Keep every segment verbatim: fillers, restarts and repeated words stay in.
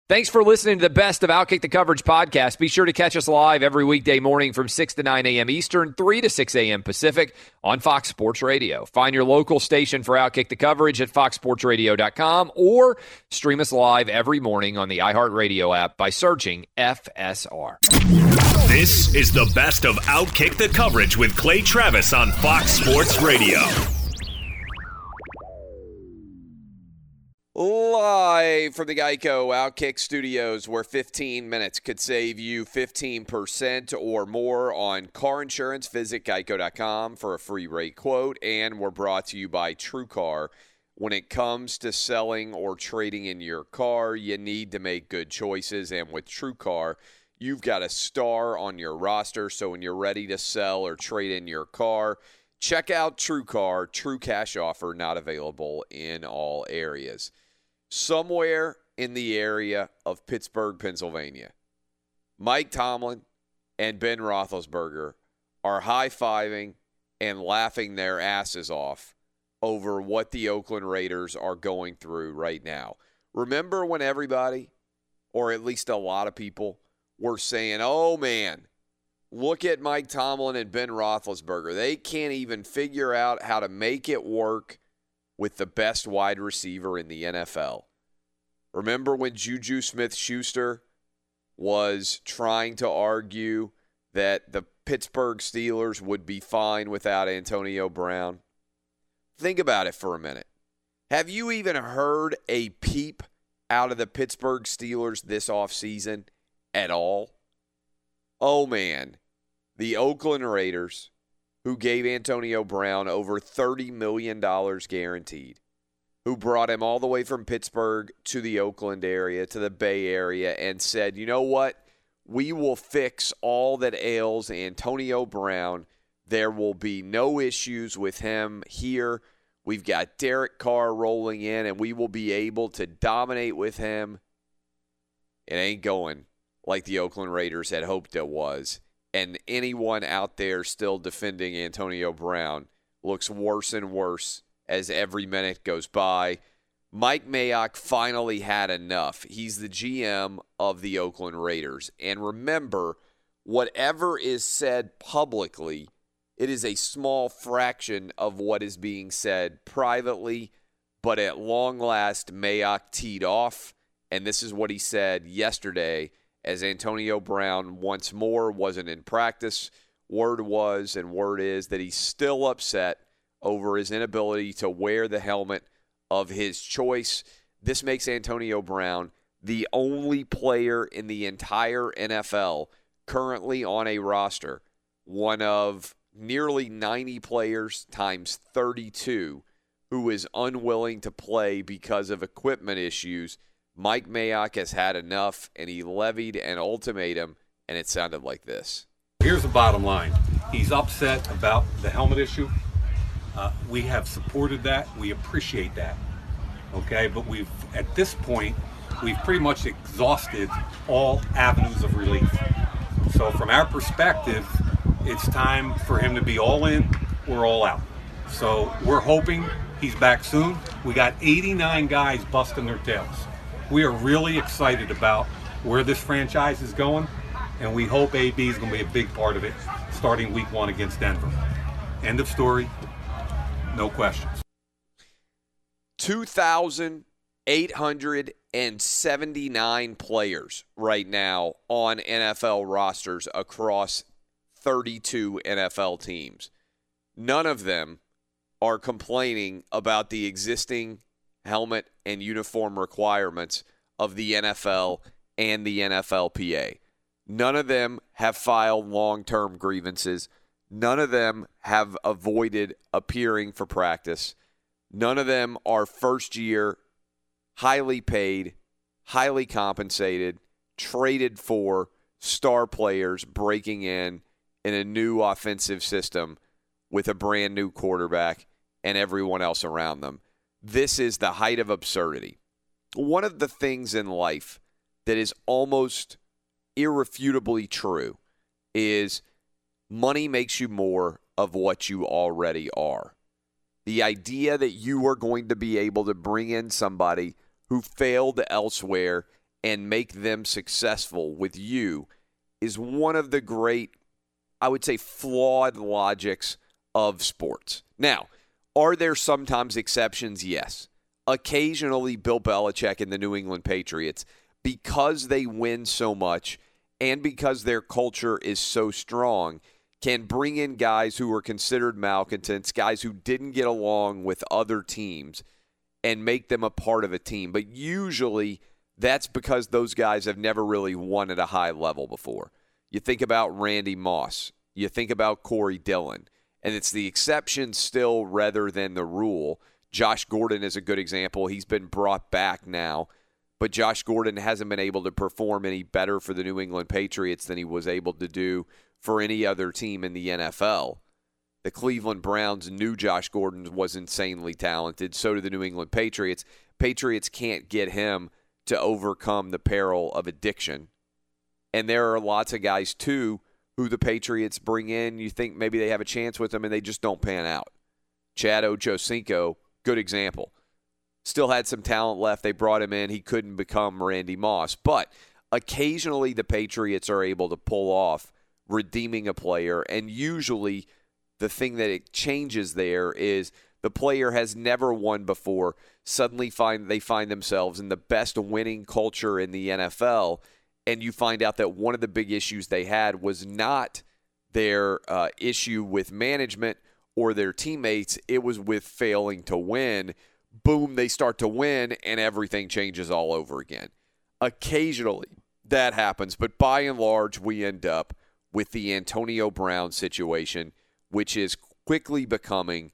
Thanks for listening to the best of Outkick the Coverage podcast. Be sure to catch us live every weekday morning from six to nine a.m. Eastern, three to six a.m. Pacific on Fox Sports Radio. Find your local station for Outkick the Coverage at fox sports radio dot com or stream us live every morning on the iHeartRadio app by searching F S R. This is the best of Outkick the Coverage with Clay Travis on Fox Sports Radio. Live from the Geico Outkick Studios, where fifteen minutes could save you fifteen percent or more on car insurance. Visit geico dot com for a free rate quote. And we're brought to you by TrueCar. When it comes to selling or trading in your car, you need to make good choices. And with TrueCar, you've got a star on your roster. So when you're ready to sell or trade in your car, check out TrueCar. True cash offer not available in all areas. Somewhere in the area of Pittsburgh, Pennsylvania, Mike Tomlin and Ben Roethlisberger are high-fiving and laughing their asses off over what the Oakland Raiders are going through right now. Remember when everybody, or at least a lot of people, were saying, oh, man, look at Mike Tomlin and Ben Roethlisberger. They can't even figure out how to make it work with the best wide receiver in the N F L. Remember when Juju Smith-Schuster was trying to argue that the Pittsburgh Steelers would be fine without Antonio Brown? Think about it for a minute. Have you even heard a peep out of the Pittsburgh Steelers this offseason at all? Oh, man, the Oakland Raiders, who gave Antonio Brown over thirty million dollars guaranteed, who brought him all the way from Pittsburgh to the Oakland area, to the Bay Area, and said, you know what? We will fix all that ails Antonio Brown. There will be no issues with him here. We've got Derek Carr rolling in, and we will be able to dominate with him. It ain't going like the Oakland Raiders had hoped it was. And anyone out there still defending Antonio Brown looks worse and worse as every minute goes by. Mike Mayock finally had enough. He's the G M of the Oakland Raiders. And remember, whatever is said publicly, it is a small fraction of what is being said privately. But at long last, Mayock teed off. And this is what he said yesterday as Antonio Brown once more wasn't in practice. Word was and word is that he's still upset over his inability to wear the helmet of his choice. This makes Antonio Brown the only player in the entire N F L currently on a roster, one of nearly ninety players times thirty-two, who is unwilling to play because of equipment issues. Mike Mayock has had enough, and he levied an ultimatum, and it sounded like this. Here's the bottom line. He's upset about the helmet issue. Uh, we have supported that. We appreciate that. Okay, but we've, at this point, we've pretty much exhausted all avenues of relief. So from our perspective, it's time for him to be all in or all out. So we're hoping he's back soon. We got eighty-nine guys busting their tails. We are really excited about where this franchise is going, and we hope A B is going to be a big part of it starting week one against Denver. End of story. No questions. two thousand eight hundred seventy-nine players right now on N F L rosters across thirty-two N F L teams. None of them are complaining about the existing helmet and uniform requirements of the N F L and the N F L P A. None of them have filed long-term grievances. None of them have avoided appearing for practice. None of them are first-year, highly paid, highly compensated, traded for star players breaking in in a new offensive system with a brand new quarterback and everyone else around them. This is the height of absurdity. One of the things in life that is almost irrefutably true is money makes you more of what you already are. The idea that you are going to be able to bring in somebody who failed elsewhere and make them successful with you is one of the great, I would say, flawed logics of sports. Now, are there sometimes exceptions? Yes. Occasionally, Bill Belichick and the New England Patriots, because they win so much and because their culture is so strong, can bring in guys who are considered malcontents, guys who didn't get along with other teams, and make them a part of a team. But usually, that's because those guys have never really won at a high level before. You think about Randy Moss. You think about Corey Dillon. And it's the exception still rather than the rule. Josh Gordon is a good example. He's been brought back now. But Josh Gordon hasn't been able to perform any better for the New England Patriots than he was able to do for any other team in the N F L. The Cleveland Browns knew Josh Gordon was insanely talented. So do the New England Patriots. Patriots can't get him to overcome the peril of addiction. And there are lots of guys, too, who the Patriots bring in. You think maybe they have a chance with them, and they just don't pan out. Chad Ochocinco, good example. Still had some talent left. They brought him in. He couldn't become Randy Moss. But occasionally the Patriots are able to pull off redeeming a player, and usually the thing that it changes there is the player has never won before. Suddenly find they find themselves in the best winning culture in the N F L, and you find out that one of the big issues they had was not their uh, issue with management or their teammates. It was with failing to win. Boom, they start to win, and everything changes all over again. Occasionally, that happens, but by and large, we end up with the Antonio Brown situation, which is quickly becoming,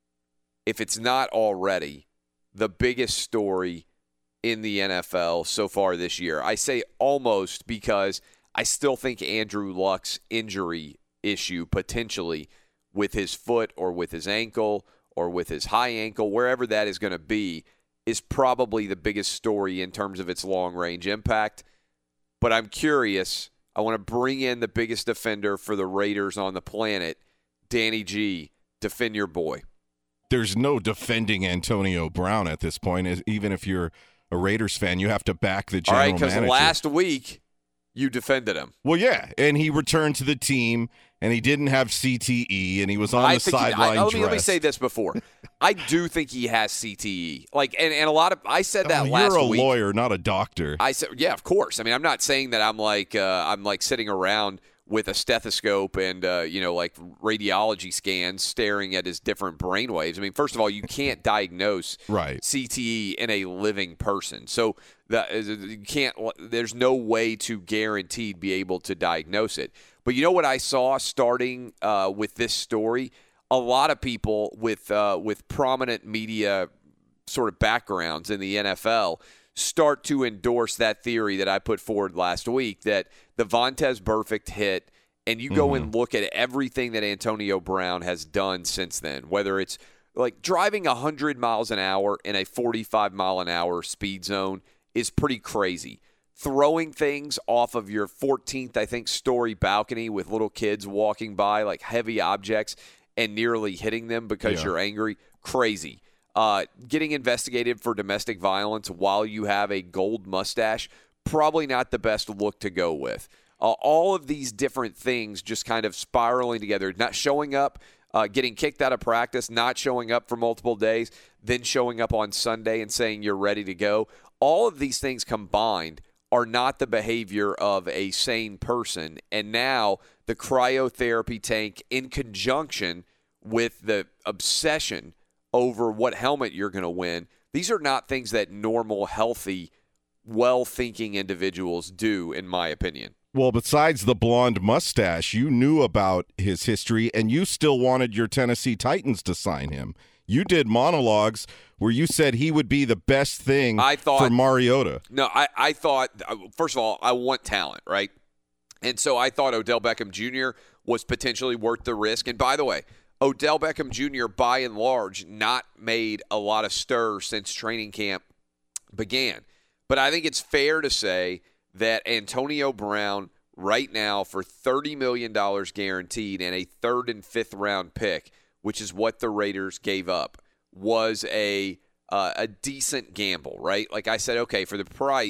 if it's not already, the biggest story in the N F L so far this year. I say almost because I still think Andrew Luck's injury issue, potentially with his foot or with his ankle or with his high ankle, wherever that is going to be, is probably the biggest story in terms of its long-range impact. But I'm curious. I want to bring in the biggest defender for the Raiders on the planet, Danny G. Defend your boy. There's no defending Antonio Brown at this point. Even if you're a Raiders fan, you have to back the general manager. All right, because manager. last week you defended him. Well, yeah, and he returned to the team, and he didn't have C T E, and he was on I the think sideline he, I, let, me, let me dressed. say this before. I do think he has C T E. Like, and, and a lot of I said that oh, last you're a week. lawyer, not a doctor. I said, yeah, of course. I mean, I'm not saying that I'm like uh, I'm like sitting around with a stethoscope and uh, you know, like radiology scans staring at his different brainwaves. I mean, first of all, you can't diagnose right. C T E in a living person, so that you can't. There's no way to guaranteed be able to diagnose it. But you know what I saw starting uh, with this story? A lot of people with uh, with prominent media sort of backgrounds in the N F L start to endorse that theory that I put forward last week, that the Vontaze Burfict hit, and you go mm-hmm. and look at everything that Antonio Brown has done since then, whether it's like driving one hundred miles an hour in a forty-five mile an hour speed zone is pretty crazy. Throwing things off of your fourteenth, I think, story balcony with little kids walking by, like heavy objects, and nearly hitting them because yeah. you're angry, crazy. Uh, getting investigated for domestic violence while you have a gold mustache, probably not the best look to go with. Uh, all of these different things just kind of spiraling together, not showing up, uh, getting kicked out of practice, not showing up for multiple days, then showing up on Sunday and saying you're ready to go. All of these things combined are not the behavior of a sane person. And now the cryotherapy tank in conjunction with the obsession over what helmet you're going to win, these are not things that normal, healthy, well-thinking individuals do, in my opinion. Well, besides the blonde mustache, you knew about his history, and you still wanted your Tennessee Titans to sign him. You did monologues where you said he would be the best thing I thought, for Mariota. No, I, I thought, first of all, I want talent, right? And so I thought Odell Beckham Junior was potentially worth the risk. And by the way, Odell Beckham Junior, by and large, not made a lot of stir since training camp began. But I think it's fair to say that Antonio Brown, right now, for thirty million dollars guaranteed and a third and fifth round pick, which is what the Raiders gave up, was a uh, a decent gamble, right? Like I said, okay, for the price,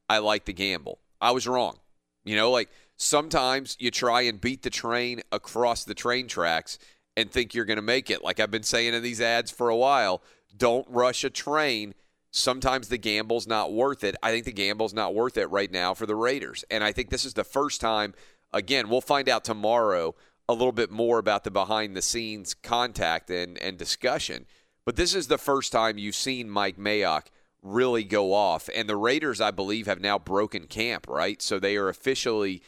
I like the gamble. I was wrong. You know, like sometimes you try and beat the train across the train tracks and think you're going to make it. Like I've been saying in these ads for a while, don't rush a train. Sometimes the gamble's not worth it. I think the gamble's not worth it right now for the Raiders. And I think this is the first time, again, we'll find out tomorrow a little bit more about the behind-the-scenes contact and, and discussion. But this is the first time you've seen Mike Mayock really go off. And the Raiders, I believe, have now broken camp, right? So they are officially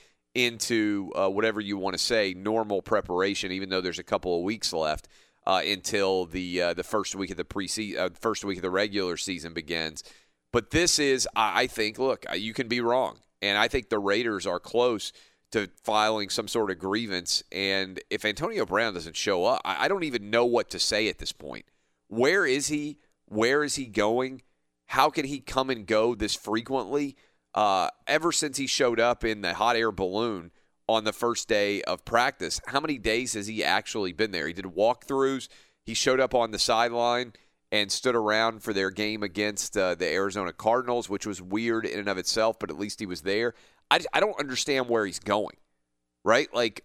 into uh, whatever you want to say, normal preparation, even though there's a couple of weeks left uh, until the uh, the first week of the pre uh, first week of the regular season begins. But this is, I think, look, you can be wrong, and I think the Raiders are close to filing some sort of grievance. And if Antonio Brown doesn't show up, I, I don't even know what to say at this point. Where is he? Where is he going? How can he come and go this frequently? Uh, ever since he showed up in the hot air balloon on the first day of practice, how many days has he actually been there? He did walkthroughs. He showed up on the sideline and stood around for their game against uh, the Arizona Cardinals, which was weird in and of itself, but at least he was there. I, I don't understand where he's going, right? Like,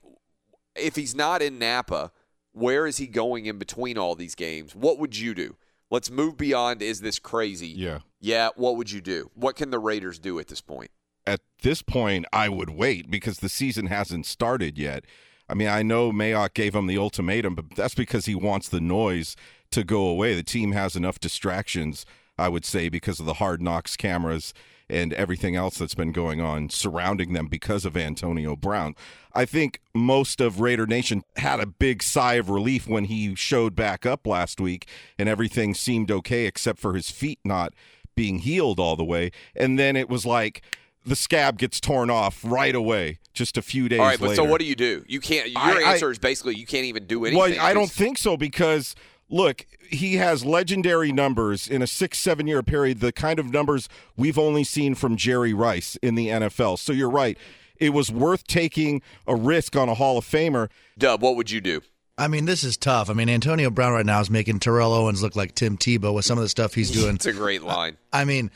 if he's not in Napa, where is he going in between all these games? What would you do? Let's move beyond, is this crazy? Yeah. Yeah, what would you do? What can the Raiders do at this point? At this point, I would wait because the season hasn't started yet. I mean, I know Mayock gave him the ultimatum, but that's because he wants the noise to go away. The team has enough distractions, I would say, because of the Hard Knocks cameras and everything else that's been going on surrounding them because of Antonio Brown. I think most of Raider Nation had a big sigh of relief when he showed back up last week and everything seemed okay except for his feet not being healed all the way. And then it was like the scab gets torn off right away just a few days later. All right, but later. So what do you do? You can't. Your I, answer I, is basically you can't even do anything. Well, I don't think so because – look, he has legendary numbers in a six, seven-year period, the kind of numbers we've only seen from Jerry Rice in the N F L. So you're right. It was worth taking a risk on a Hall of Famer. Dub, what would you do? I mean, this is tough. I mean, Antonio Brown right now is making Terrell Owens look like Tim Tebow with some of the stuff he's doing. It's a great line. I mean,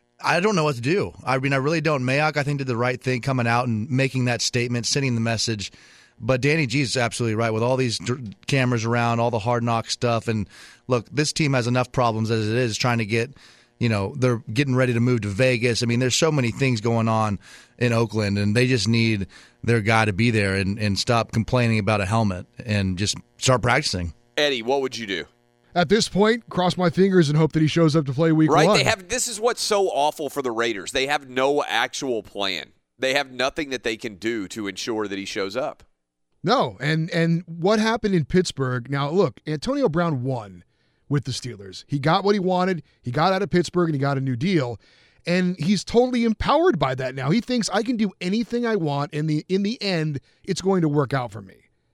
I don't know what to do. I mean, I really don't. Mayock, I think, did the right thing coming out and making that statement, sending the message. But Danny G is absolutely right with all these d- cameras around, all the Hard Knock stuff. And look, this team has enough problems as it is trying to get, you know, they're getting ready to move to Vegas. I mean, there's so many things going on in Oakland, and they just need their guy to be there and, and stop complaining about a helmet and just start practicing. Eddie, what would you do? At this point, cross my fingers and hope that he shows up to play week right? one. They have. This is what's so awful for the Raiders. They have no actual plan. They have nothing that they can do to ensure that he shows up. No, and and what happened in Pittsburgh, now look, Antonio Brown won with the Steelers. He got what he wanted, he got out of Pittsburgh, and he got a new deal, and he's totally empowered by that now. He thinks I can do anything I want, and the in the end, it's going to work out for me.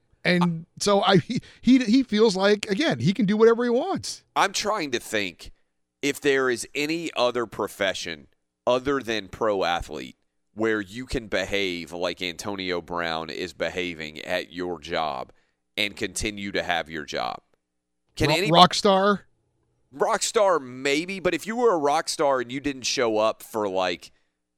And so I he he feels like, again, he can do whatever he wants. I'm trying to think if there is any other profession other than pro athlete where you can behave like Antonio Brown is behaving at your job and continue to have your job. Can Rock, any rock star? Rock star, maybe, but if you were a rock star and you didn't show up for like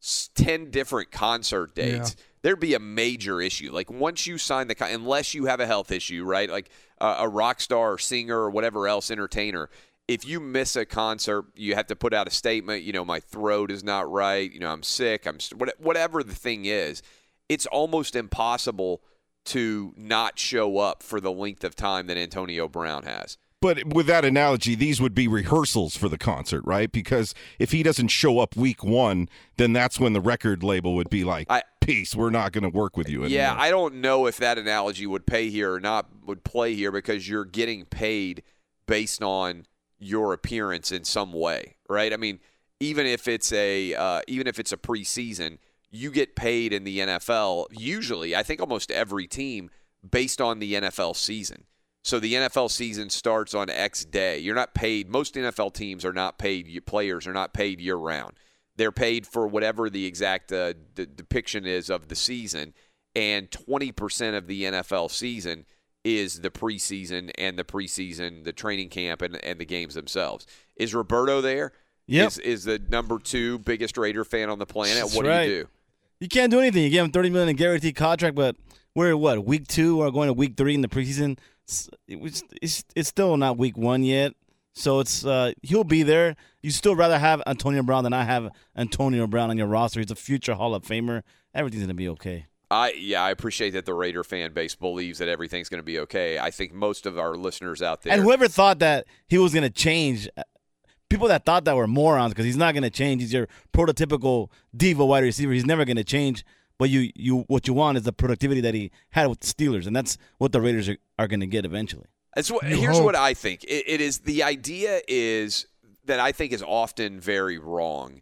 ten different concert dates, yeah. there'd be a major issue. Like once you sign the con- unless you have a health issue, right? Like uh, a rock star or singer or whatever else, entertainer, if you miss a concert, you have to put out a statement, you know, my throat is not right, you know, I'm sick, I'm st- whatever the thing is, it's almost impossible to not show up for the length of time that Antonio Brown has. But with that analogy, these would be rehearsals for the concert, right? Because if he doesn't show up week one, then that's when the record label would be like, I, peace, we're not going to work with you anymore. Yeah, I don't know if that analogy would pay here or not, would play here, because you're getting paid based on your appearance in some way, right? I mean, even if it's a uh, even if it's a preseason, you get paid in the N F L usually, I think almost every team, based on the N F L season. So the N F L season starts on X day. You're not paid. Most N F L teams are not paid. Players are not paid year round. They're paid for whatever the exact uh, d- depiction is of the season, and twenty percent of the N F L season is the preseason and the preseason, the training camp, and, and the games themselves. Is Roberto there? Yep. is, is the number two biggest Raider fan on the planet. That's what do right. you do? You can't do anything. You give him thirty million dollars in guaranteed contract, but we're what week two or going to week three in the preseason. It's, it's, it's, it's still not week one yet, so it's uh, he'll be there. You still rather have Antonio Brown than I have Antonio Brown on your roster. He's a future Hall of Famer. Everything's gonna be okay. I yeah, I appreciate that the Raider fan base believes that everything's going to be okay. I think most of our listeners out there, And whoever thought that he was gonna change, people that thought that were morons because he's not gonna change. He's your prototypical diva wide receiver. He's never gonna change. But you, you, what you want is the productivity that he had with the Steelers, and that's what the Raiders are, are going to get eventually. That's what, You here's hope. what I think. It, it is the idea is that I think is often very wrong.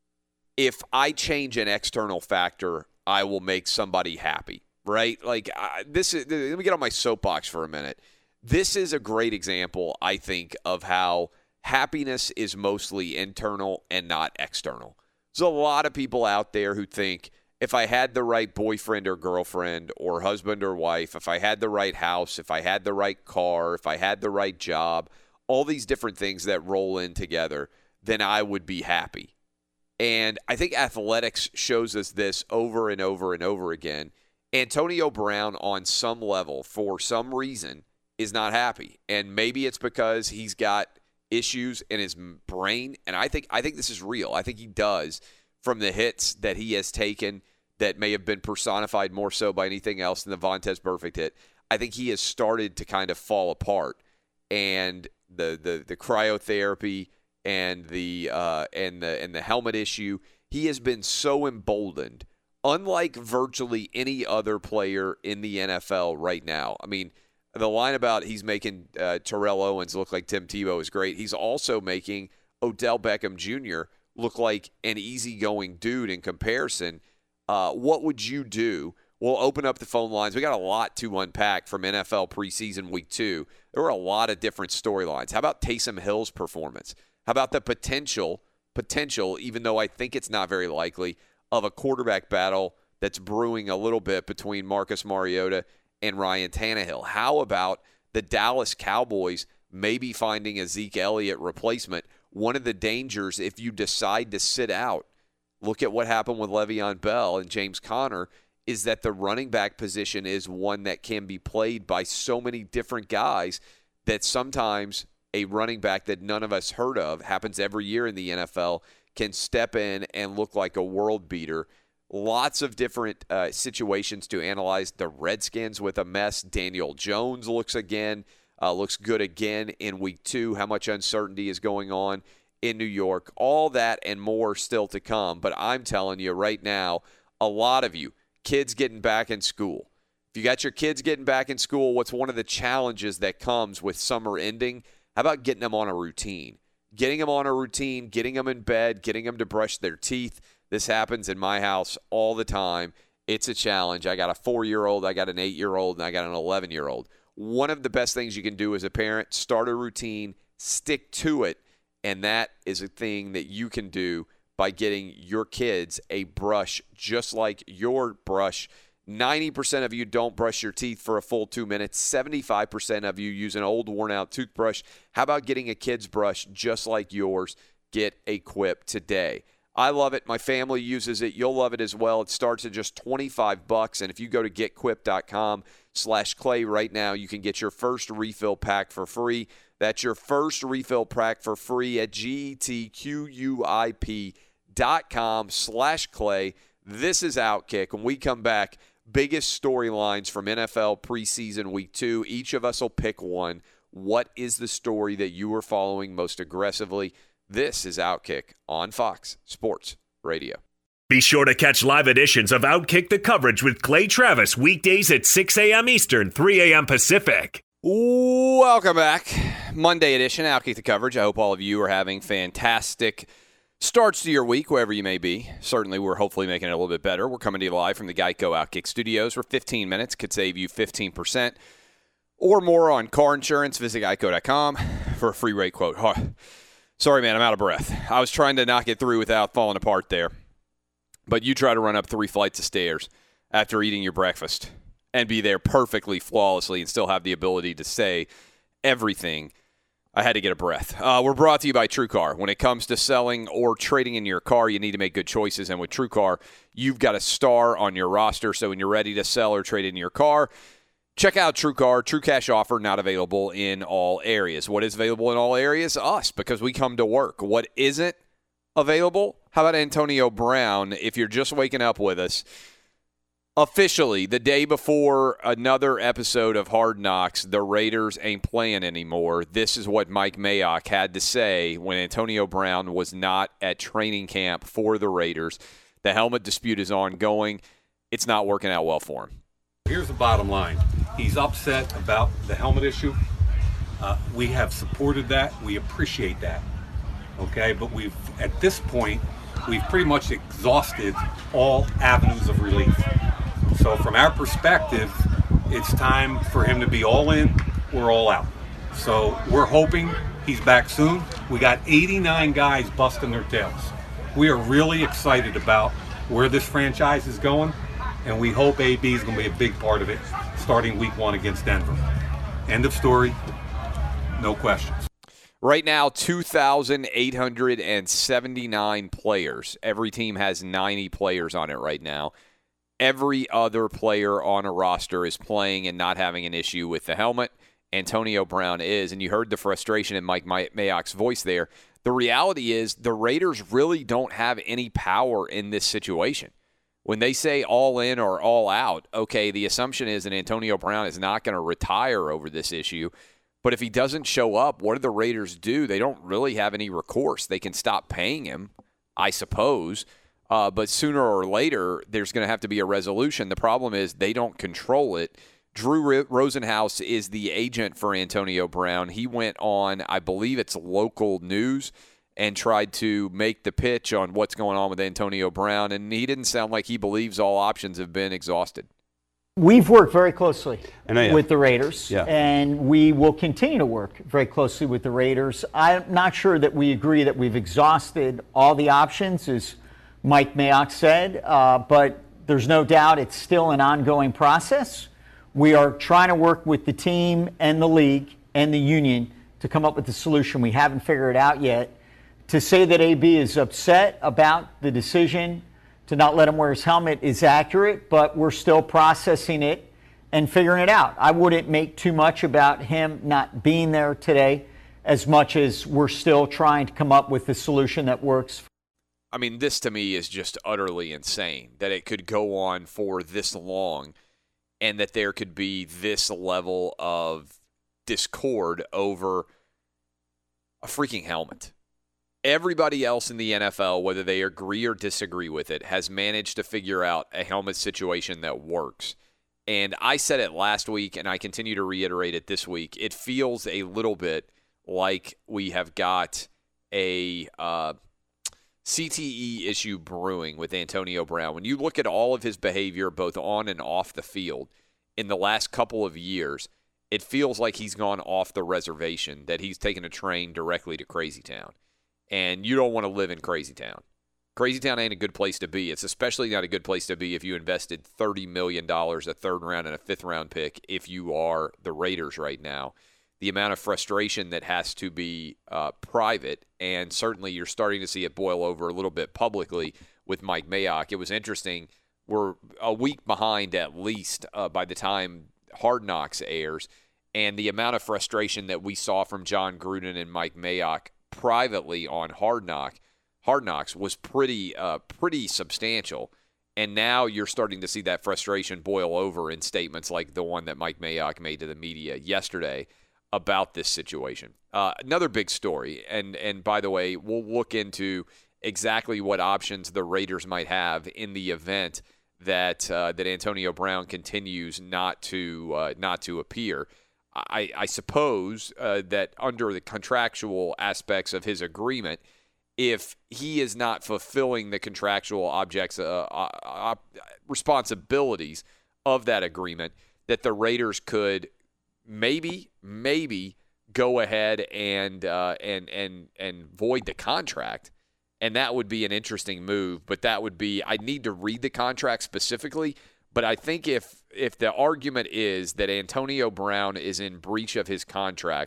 If I change an external factor, I will make somebody happy, right? Like I, this is. Let me get on my soapbox for a minute. This is a great example, I think, of how happiness is mostly internal and not external. There's a lot of people out there who think, if I had the right boyfriend or girlfriend or husband or wife, if I had the right house, if I had the right car, if I had the right job, all these different things that roll in together, then I would be happy. And I think athletics shows us this over and over and over again. Antonio Brown, on some level, for some reason, is not happy. And maybe it's because he's got issues in his brain. And I think I think this is real. I think he does, from the hits that he has taken that may have been personified more so by anything else than the Vontaze Burfict hit. I think he has started to kind of fall apart, and the the, the cryotherapy and the uh, and the and the helmet issue, he has been so emboldened, unlike virtually any other player in the N F L right now. I mean, the line about he's making uh, Terrell Owens look like Tim Tebow is great. He's also making Odell Beckham Junior look like an easygoing dude in comparison. Uh, what would you do? We'll open up the phone lines. We got a lot to unpack from N F L preseason week two. There were a lot of different storylines. How about Taysom Hill's performance? How about the potential, potential, even though I think it's not very likely, of a quarterback battle that's brewing a little bit between Marcus Mariota and Ryan Tannehill? How about the Dallas Cowboys maybe finding a Zeke Elliott replacement? One of the dangers if you decide to sit out, look at what happened with Le'Veon Bell and James Conner, is that the running back position is one that can be played by so many different guys that sometimes a running back that none of us heard of, happens every year in the N F L, can step in and look like a world beater. Lots of different uh, situations to analyze. The Redskins with a mess. Daniel Jones looks again, uh, looks good again in week two. How much uncertainty is going on in New York? All that and more still to come. But I'm telling you right now, a lot of you, kids getting back in school. If you got your kids getting back in school, what's one of the challenges that comes with summer ending? How about getting them on a routine? Getting them on a routine, getting them in bed, getting them to brush their teeth. This happens in my house all the time. It's a challenge. I got a four-year-old, I got an eight-year-old, and I got an eleven-year-old. One of the best things you can do as a parent, start a routine, stick to it, and that is a thing that you can do by getting your kids a brush just like your brush. ninety percent of you don't brush your teeth for a full two minutes. seventy-five percent of you use an old worn-out toothbrush. How about getting a kid's brush just like yours? Get a Quip today. I love it. My family uses it. You'll love it as well. It starts at just twenty-five bucks, and if you go to getquip.com slash clay right now, you can get your first refill pack for free. That's your first refill pack for free at getquip.com slash clay. This is Outkick. When we come back, biggest storylines from N F L preseason week two. Each of us will pick one. What is the story that you are following most aggressively? This is Outkick on Fox Sports Radio. Be sure to catch live editions of Outkick the Coverage with Clay Travis weekdays at six a.m. Eastern, three a.m. Pacific. Welcome back. Monday edition, Outkick the Coverage. I hope all of you are having fantastic starts to your week, wherever you may be. Certainly, we're hopefully making it a little bit better. We're coming to you live from the Geico Outkick Studios, where fifteen minutes could save you fifteen percent or more on car insurance. Visit geico dot com for a free rate quote. Oh, sorry, man, I'm out of breath. I was trying to knock it through without falling apart there. But you try to run up three flights of stairs after eating your breakfast and be there perfectly, flawlessly, and still have the ability to say everything I had to get a breath. Uh, we're brought to you by TrueCar. When it comes to selling or trading in your car, you need to make good choices. And with TrueCar, you've got a star on your roster. So when you're ready to sell or trade in your car, check out TrueCar. True cash offer not available in all areas. What is available in all areas? Us, because we come to work. What isn't available? How about Antonio Brown? If you're just waking up with us, officially, the day before another episode of Hard Knocks, the Raiders ain't playing anymore. This is what Mike Mayock had to say when Antonio Brown was not at training camp for the Raiders. The helmet dispute is ongoing. It's not working out well for him. Here's the bottom line. He's upset about the helmet issue. Uh, we have supported that. We appreciate that. Okay, but we've, at this point, we've pretty much exhausted all avenues of relief. So from our perspective, it's time for him to be all in or all out. So we're hoping he's back soon. We got eighty-nine guys busting their tails. We are really excited about where this franchise is going, and we hope A B is going to be a big part of it starting week one against Denver. End of story. No questions. Right now, two thousand eight hundred seventy-nine players. Every team has ninety players on it right now. Every other player on a roster is playing and not having an issue with the helmet. Antonio Brown is, and you heard the frustration in Mike Mayock's voice there. The reality is the Raiders really don't have any power in this situation. When they say all in or all out, okay, the assumption is that Antonio Brown is not going to retire over this issue. But if he doesn't show up, what do the Raiders do? They don't really have any recourse. They can stop paying him, I suppose. Uh, but sooner or later, there's going to have to be a resolution. The problem is they don't control it. Drew Rosenhaus is the agent for Antonio Brown. He went on, I believe it's local news, and tried to make the pitch on what's going on with Antonio Brown, and he didn't sound like he believes all options have been exhausted. We've worked very closely know, with the Raiders, yeah. and we will continue to work very closely with the Raiders. I'm not sure that we agree that we've exhausted all the options, as Mike Mayock said, uh, but there's no doubt it's still an ongoing process. We are trying to work with the team and the league and the union to come up with a solution. We haven't figured it out yet. To say that A B is upset about the decision to not let him wear his helmet is accurate, but we're still processing it and figuring it out. I wouldn't make too much about him not being there today as much as we're still trying to come up with a solution that works. I mean, this to me is just utterly insane that it could go on for this long and that there could be this level of discord over a freaking helmet. Everybody else in the N F L, whether they agree or disagree with it, has managed to figure out a helmet situation that works. And I said it last week, and I continue to reiterate it this week. It feels a little bit like we have got a uh, C T E issue brewing with Antonio Brown. When you look at all of his behavior, both on and off the field, in the last couple of years, it feels like he's gone off the reservation, that he's taken a train directly to Crazy Town. And you don't want to live in Crazy Town. Crazy Town ain't a good place to be. It's especially not a good place to be if you invested thirty million dollars, a third round and a fifth round pick, if you are the Raiders right now. The amount of frustration that has to be uh, private, and certainly you're starting to see it boil over a little bit publicly with Mike Mayock. It was interesting. We're a week behind at least uh, by the time Hard Knocks airs, and the amount of frustration that we saw from John Gruden and Mike Mayock privately on Hard Knock, Hard Knocks was pretty, uh, pretty substantial. And now you're starting to see that frustration boil over in statements like the one that Mike Mayock made to the media yesterday about this situation. Uh, another big story, and and by the way, we'll look into exactly what options the Raiders might have in the event that uh, that Antonio Brown continues not to uh, not to appear. I, I suppose uh, that under the contractual aspects of his agreement, if he is not fulfilling the contractual objects uh, uh, responsibilities of that agreement, that the Raiders could maybe maybe go ahead and uh, and and and void the contract, and that would be an interesting move. But that would be, I need to read the contract specifically. But I think if if the argument is that Antonio Brown is in breach of his contract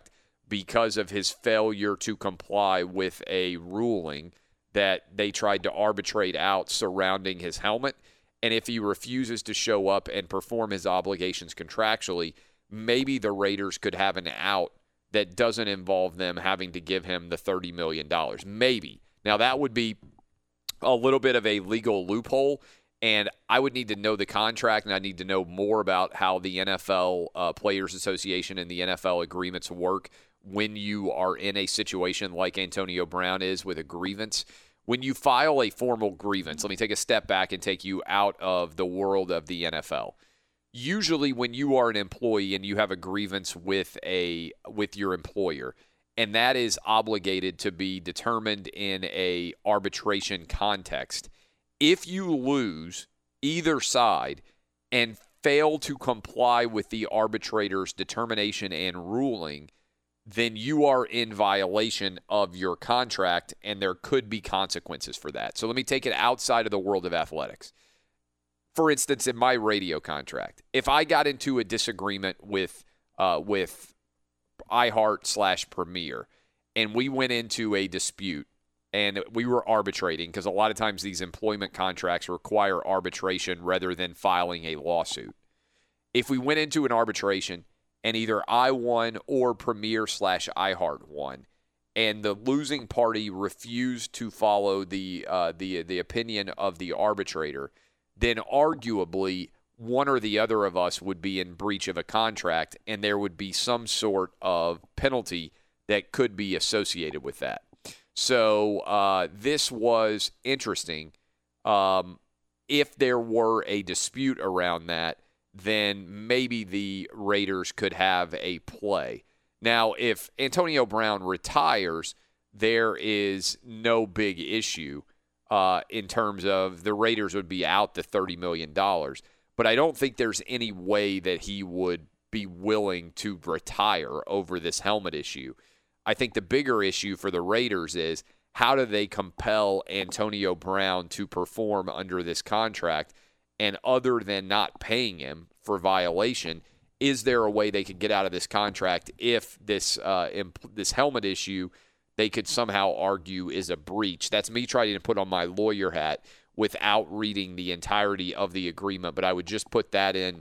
because of his failure to comply with a ruling that they tried to arbitrate out surrounding his helmet. And if he refuses to show up and perform his obligations contractually, maybe the Raiders could have an out that doesn't involve them having to give him the thirty million dollars. Maybe. Now, that would be a little bit of a legal loophole, and I would need to know the contract, and I need to know more about how the N F L uh, Players Association and the N F L agreements work when you are in a situation like Antonio Brown is with a grievance. When you file a formal grievance, let me take a step back and take you out of the world of the N F L. Usually when you are an employee and you have a grievance with a with your employer, and that is obligated to be determined in a arbitration context, if you lose either side and fail to comply with the arbitrator's determination and ruling, then you are in violation of your contract, and there could be consequences for that. So let me take it outside of the world of athletics. For instance, in my radio contract, if I got into a disagreement with uh, with iHeart slash Premier, and we went into a dispute, and we were arbitrating, because a lot of times these employment contracts require arbitration rather than filing a lawsuit. If we went into an arbitration, and either I won or Premier slash iHeart won, and the losing party refused to follow the uh, the the opinion of the arbitrator, then arguably one or the other of us would be in breach of a contract, and there would be some sort of penalty that could be associated with that. So uh, this was interesting. Um, if there were a dispute around that, then maybe the Raiders could have a play. Now, if Antonio Brown retires, there is no big issue uh, in terms of the Raiders would be out the thirty million dollars. But I don't think there's any way that he would be willing to retire over this helmet issue. I think the bigger issue for the Raiders is how do they compel Antonio Brown to perform under this contract? And other than not paying him for violation, is there a way they could get out of this contract if this uh, imp- this helmet issue they could somehow argue is a breach? That's me trying to put on my lawyer hat without reading the entirety of the agreement, but I would just put that in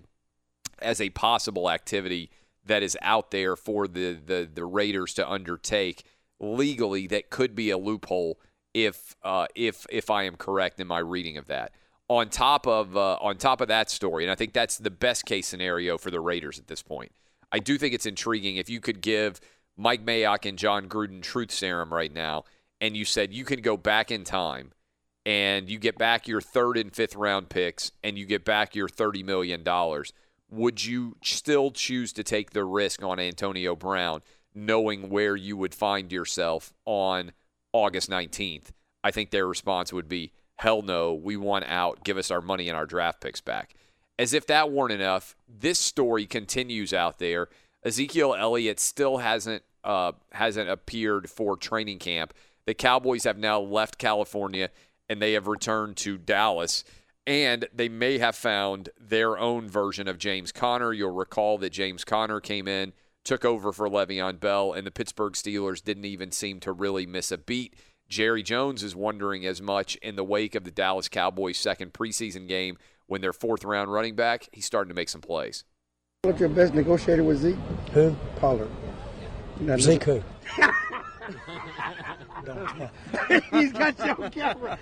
as a possible activity that is out there for the, the, the Raiders to undertake legally that could be a loophole if uh, if if I am correct in my reading of that. On top of uh, on top of that story, and I think that's the best case scenario for the Raiders at this point. I do think it's intriguing if you could give Mike Mayock and John Gruden truth serum right now, and you said you can go back in time and you get back your third and fifth round picks and you get back your thirty million dollars. Would you still choose to take the risk on Antonio Brown, knowing where you would find yourself on August nineteenth? I think their response would be, hell no, we want out. Give us our money and our draft picks back. As if that weren't enough, this story continues out there. Ezekiel Elliott still hasn't uh, hasn't appeared for training camp. The Cowboys have now left California, and they have returned to Dallas. And they may have found their own version of James Conner. You'll recall that James Conner came in, took over for Le'Veon Bell, and the Pittsburgh Steelers didn't even seem to really miss a beat. Jerry Jones is wondering as much in the wake of the Dallas Cowboys' second preseason game when their fourth-round running back, he's starting to make some plays. What's your best negotiator with Zeke? Who? Pollard. Zeke who? He's got you on camera.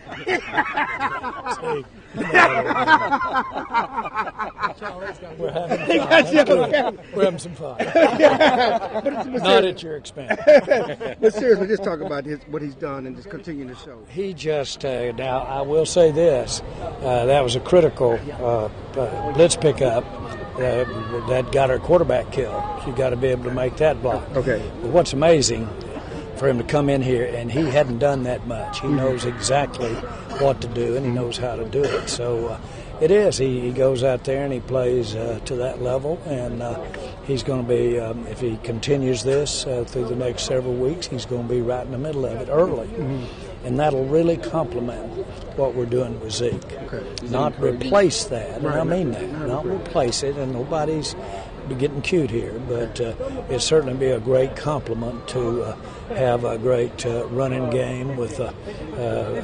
We're having He got you on fun. camera. We're having some fun. But, but Not at your expense. But seriously, just talk about his, what he's done and just continue to show. He just, uh, now I will say this, uh, that was a critical uh, uh, blitz pickup uh, that got our quarterback killed. You got to be able to make that block. Okay. But what's amazing for him to come in here, and he hadn't done that much. He knows exactly what to do, and he knows how to do it. So uh, it is. He, he goes out there and he plays uh, to that level, and uh, he's going to be, um, if he continues this uh, through the next several weeks, he's going to be right in the middle of it early. Mm-hmm. And that'll really complement what we're doing with Zeke. Okay. Not replace that, and I mean that. Not replace it, and nobody's be getting cute here, but uh, it'd certainly be a great compliment to uh, have a great uh, running game with uh, uh,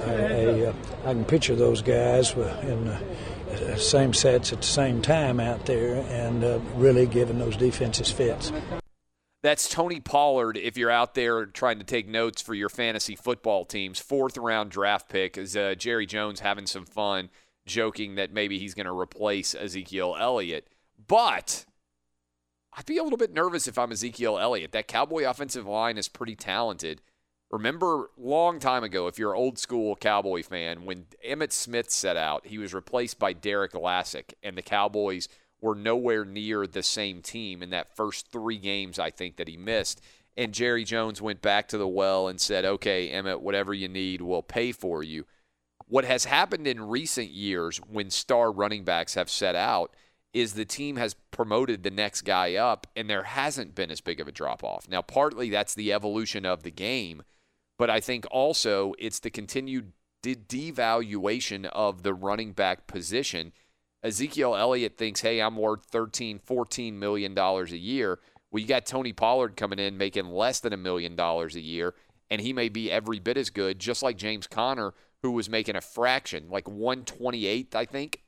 a, a, a I can picture those guys in uh, same sets at the same time out there and uh, really giving those defenses fits. That's Tony Pollard. If you're out there trying to take notes for your fantasy football teams, fourth round draft pick is uh, Jerry Jones having some fun, joking that maybe he's going to replace Ezekiel Elliott. But I'd be a little bit nervous if I'm Ezekiel Elliott. That Cowboy offensive line is pretty talented. Remember, long time ago, if you're an old school Cowboy fan, when Emmitt Smith set out, he was replaced by Derek Lassick, and the Cowboys were nowhere near the same team in that first three games, I think, that he missed. And Jerry Jones went back to the well and said, okay, Emmitt, whatever you need, we'll pay for you. What has happened in recent years when star running backs have set out is the team has promoted the next guy up, and there hasn't been as big of a drop-off. Now, partly that's the evolution of the game, but I think also it's the continued de- devaluation of the running back position. Ezekiel Elliott thinks, hey, I'm worth thirteen, fourteen million dollars a year. Well, you got Tony Pollard coming in making less than a million dollars a year, and he may be every bit as good, just like James Conner, who was making a fraction, like one twenty-eighth, I think,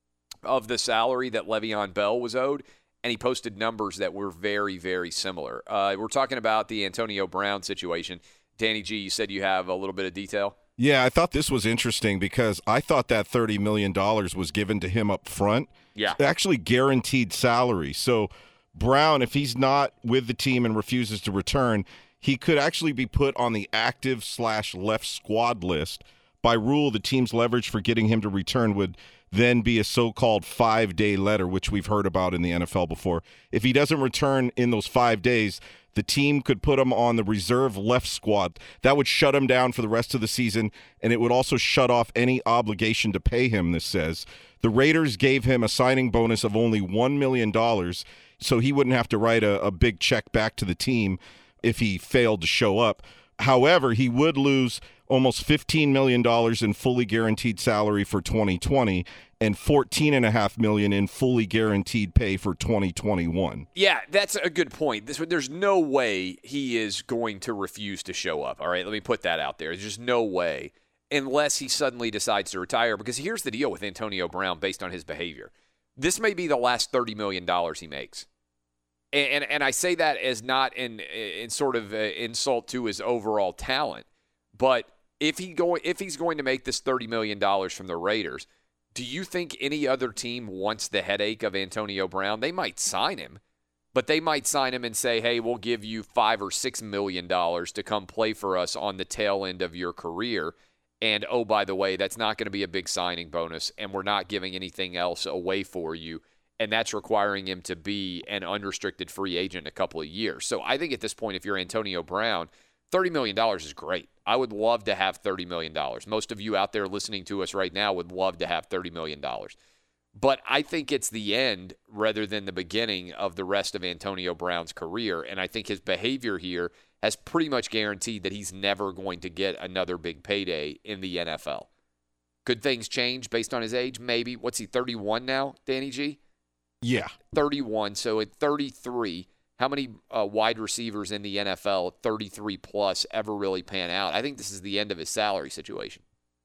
of the salary that Le'Veon Bell was owed, and he posted numbers that were very, very similar. Uh, we're talking about the Antonio Brown situation. Danny G, you said you have a little bit of detail? Yeah, I thought this was interesting because I thought that thirty million dollars was given to him up front. Yeah. Actually guaranteed salary. So Brown, if he's not with the team and refuses to return, he could actually be put on the active slash left squad list. By rule, the team's leverage for getting him to return would then be a so-called five-day letter, which we've heard about in the N F L before. If he doesn't return in those five days, the team could put him on the reserve left squad. That would shut him down for the rest of the season, and it would also shut off any obligation to pay him, this says. The Raiders gave him a signing bonus of only one million dollars, so he wouldn't have to write a, a big check back to the team if he failed to show up. However, he would lose almost fifteen million dollars in fully guaranteed salary for twenty twenty and fourteen point five million dollars in fully guaranteed pay for twenty twenty-one. Yeah, that's a good point. This, there's no way he is going to refuse to show up. All right, let me put that out there. There's just no way unless he suddenly decides to retire, because here's the deal with Antonio Brown based on his behavior. This may be the last thirty million dollars he makes. And, and and I say that as not in in sort of insult to his overall talent, but if he go if he's going to make this thirty million dollars from the Raiders, do you think any other team wants the headache of Antonio Brown? They might sign him, but they might sign him and say, hey, we'll give you five or six million dollars to come play for us on the tail end of your career. And oh, by the way, that's not going to be a big signing bonus, and we're not giving anything else away for you. And that's requiring him to be an unrestricted free agent in a couple of years. So I think at this point, if you're Antonio Brown, thirty million dollars is great. I would love to have thirty million dollars. Most of you out there listening to us right now would love to have thirty million dollars. But I think it's the end rather than the beginning of the rest of Antonio Brown's career. And I think his behavior here has pretty much guaranteed that he's never going to get another big payday in the N F L. Could things change based on his age? Maybe. What's he, thirty-one now, Danny G? Yeah. thirty-one. So at thirty-three, how many uh, wide receivers in the N F L, thirty-three plus, ever really pan out? I think this is the end of his salary situation.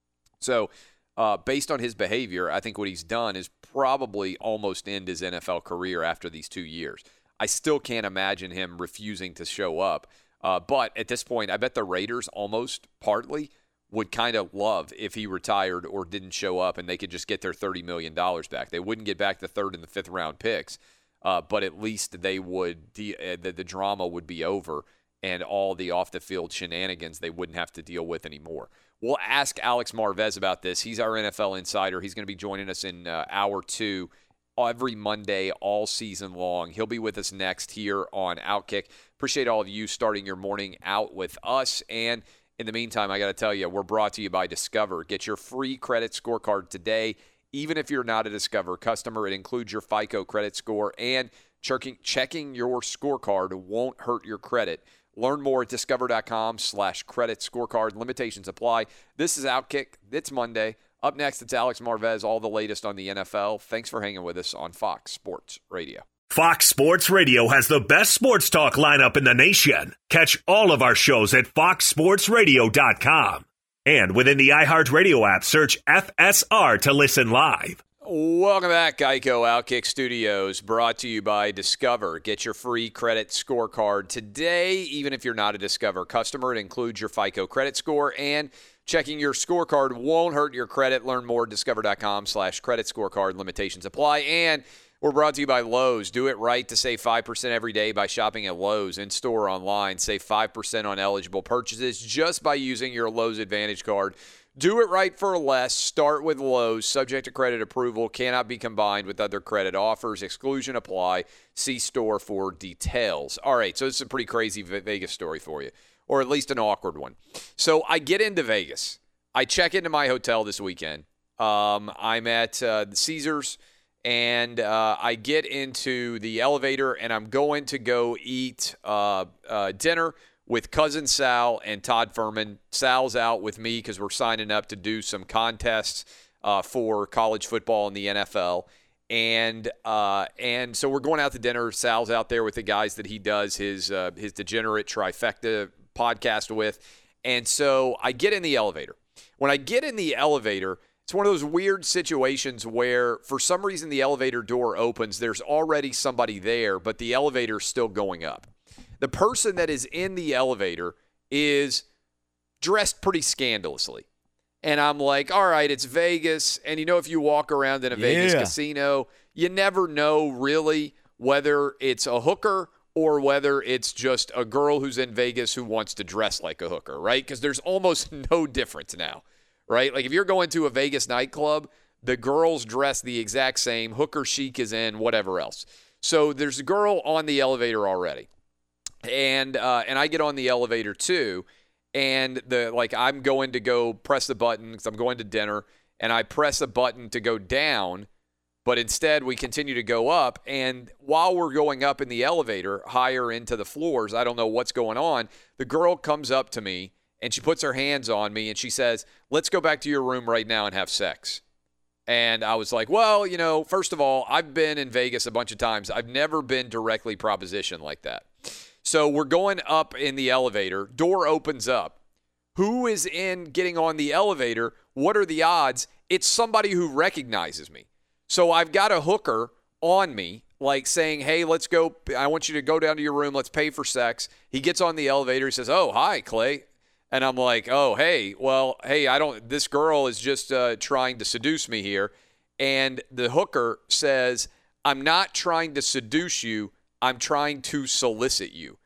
So uh, based on his behavior, I think what he's done is probably almost end his N F L career after these two years. I still can't imagine him refusing to show up. Uh, but at this point, I bet the Raiders almost partly would kind of love if he retired or didn't show up and they could just get their thirty million dollars back. They wouldn't get back the third and the fifth round picks, uh, but at least they would de- uh, the, the drama would be over and all the off-the-field shenanigans they wouldn't have to deal with anymore. We'll ask Alex Marvez about this. He's our N F L insider. He's going to be joining us in uh, hour two every Monday all season long. He'll be with us next here on Outkick. Appreciate all of you starting your morning out with us. And in the meantime, I got to tell you, we're brought to you by Discover. Get your free credit scorecard today. Even if you're not a Discover customer, it includes your FICO credit score, and checking, checking your scorecard won't hurt your credit. Learn more at discover.com slash credit scorecard. Limitations apply. This is Outkick. It's Monday. Up next, it's Alex Marvez, all the latest on the N F L. Thanks for hanging with us on Fox Sports Radio. Fox Sports Radio has the best sports talk lineup in the nation. Catch all of our shows at fox sports radio dot com. And within the iHeartRadio app, search F S R to listen live. Welcome back, Geico Outkick Studios, brought to you by Discover. Get your free credit scorecard today, even if you're not a Discover customer. It includes your FICO credit score, and checking your scorecard won't hurt your credit. Learn more at discover.com slash credit scorecard. Limitations apply. And we're brought to you by Lowe's. Do it right to save five percent every day by shopping at Lowe's, in-store or online. Save five percent on eligible purchases just by using your Lowe's Advantage card. Do it right for less. Start with Lowe's. Subject to credit approval. Cannot be combined with other credit offers. Exclusion apply. See store for details. All right, so this is a pretty crazy Vegas story for you, or at least an awkward one. So I get into Vegas. I check into my hotel this weekend. Um, I'm at uh, the Caesars, and uh, I get into the elevator, and I'm going to go eat uh, uh, dinner with Cousin Sal and Todd Furman. Sal's out with me because we're signing up to do some contests uh, for college football and the N F L. And uh, and so we're going out to dinner. Sal's out there with the guys that he does his uh, his Degenerate Trifecta podcast with. And so I get in the elevator. When I get in the elevator, it's one of those weird situations where for some reason the elevator door opens. There's already somebody there, but the elevator's still going up. The person that is in the elevator is dressed pretty scandalously. And I'm like, all right, it's Vegas. And, you know, if you walk around in a Vegas Yeah. casino, you never know really whether it's a hooker or whether it's just a girl who's in Vegas who wants to dress like a hooker, right? Because there's almost no difference now, right? Like if you're going to a Vegas nightclub, the girls dress the exact same. Hooker chic is in, whatever else. So there's a girl on the elevator already. And uh, and I get on the elevator too, and the like I'm going to go press the button because I'm going to dinner, and I press a button to go down, but instead we continue to go up. And while we're going up in the elevator higher into the floors, I don't know what's going on. The girl comes up to me and she puts her hands on me and she says, "Let's go back to your room right now and have sex." And I was like, well, you know, first of all, I've been in Vegas a bunch of times. I've never been directly propositioned like that. So we're going up in the elevator. Door opens up. Who is in getting on the elevator? What are the odds? It's somebody who recognizes me. So I've got a hooker on me, like saying, hey, let's go. I want you to go down to your room. Let's pay for sex. He gets on the elevator. He says, oh, hi, Clay. And I'm like, oh, hey, well, hey, I don't, this girl is just uh, trying to seduce me here. And the hooker says, I'm not trying to seduce you. I'm trying to solicit you.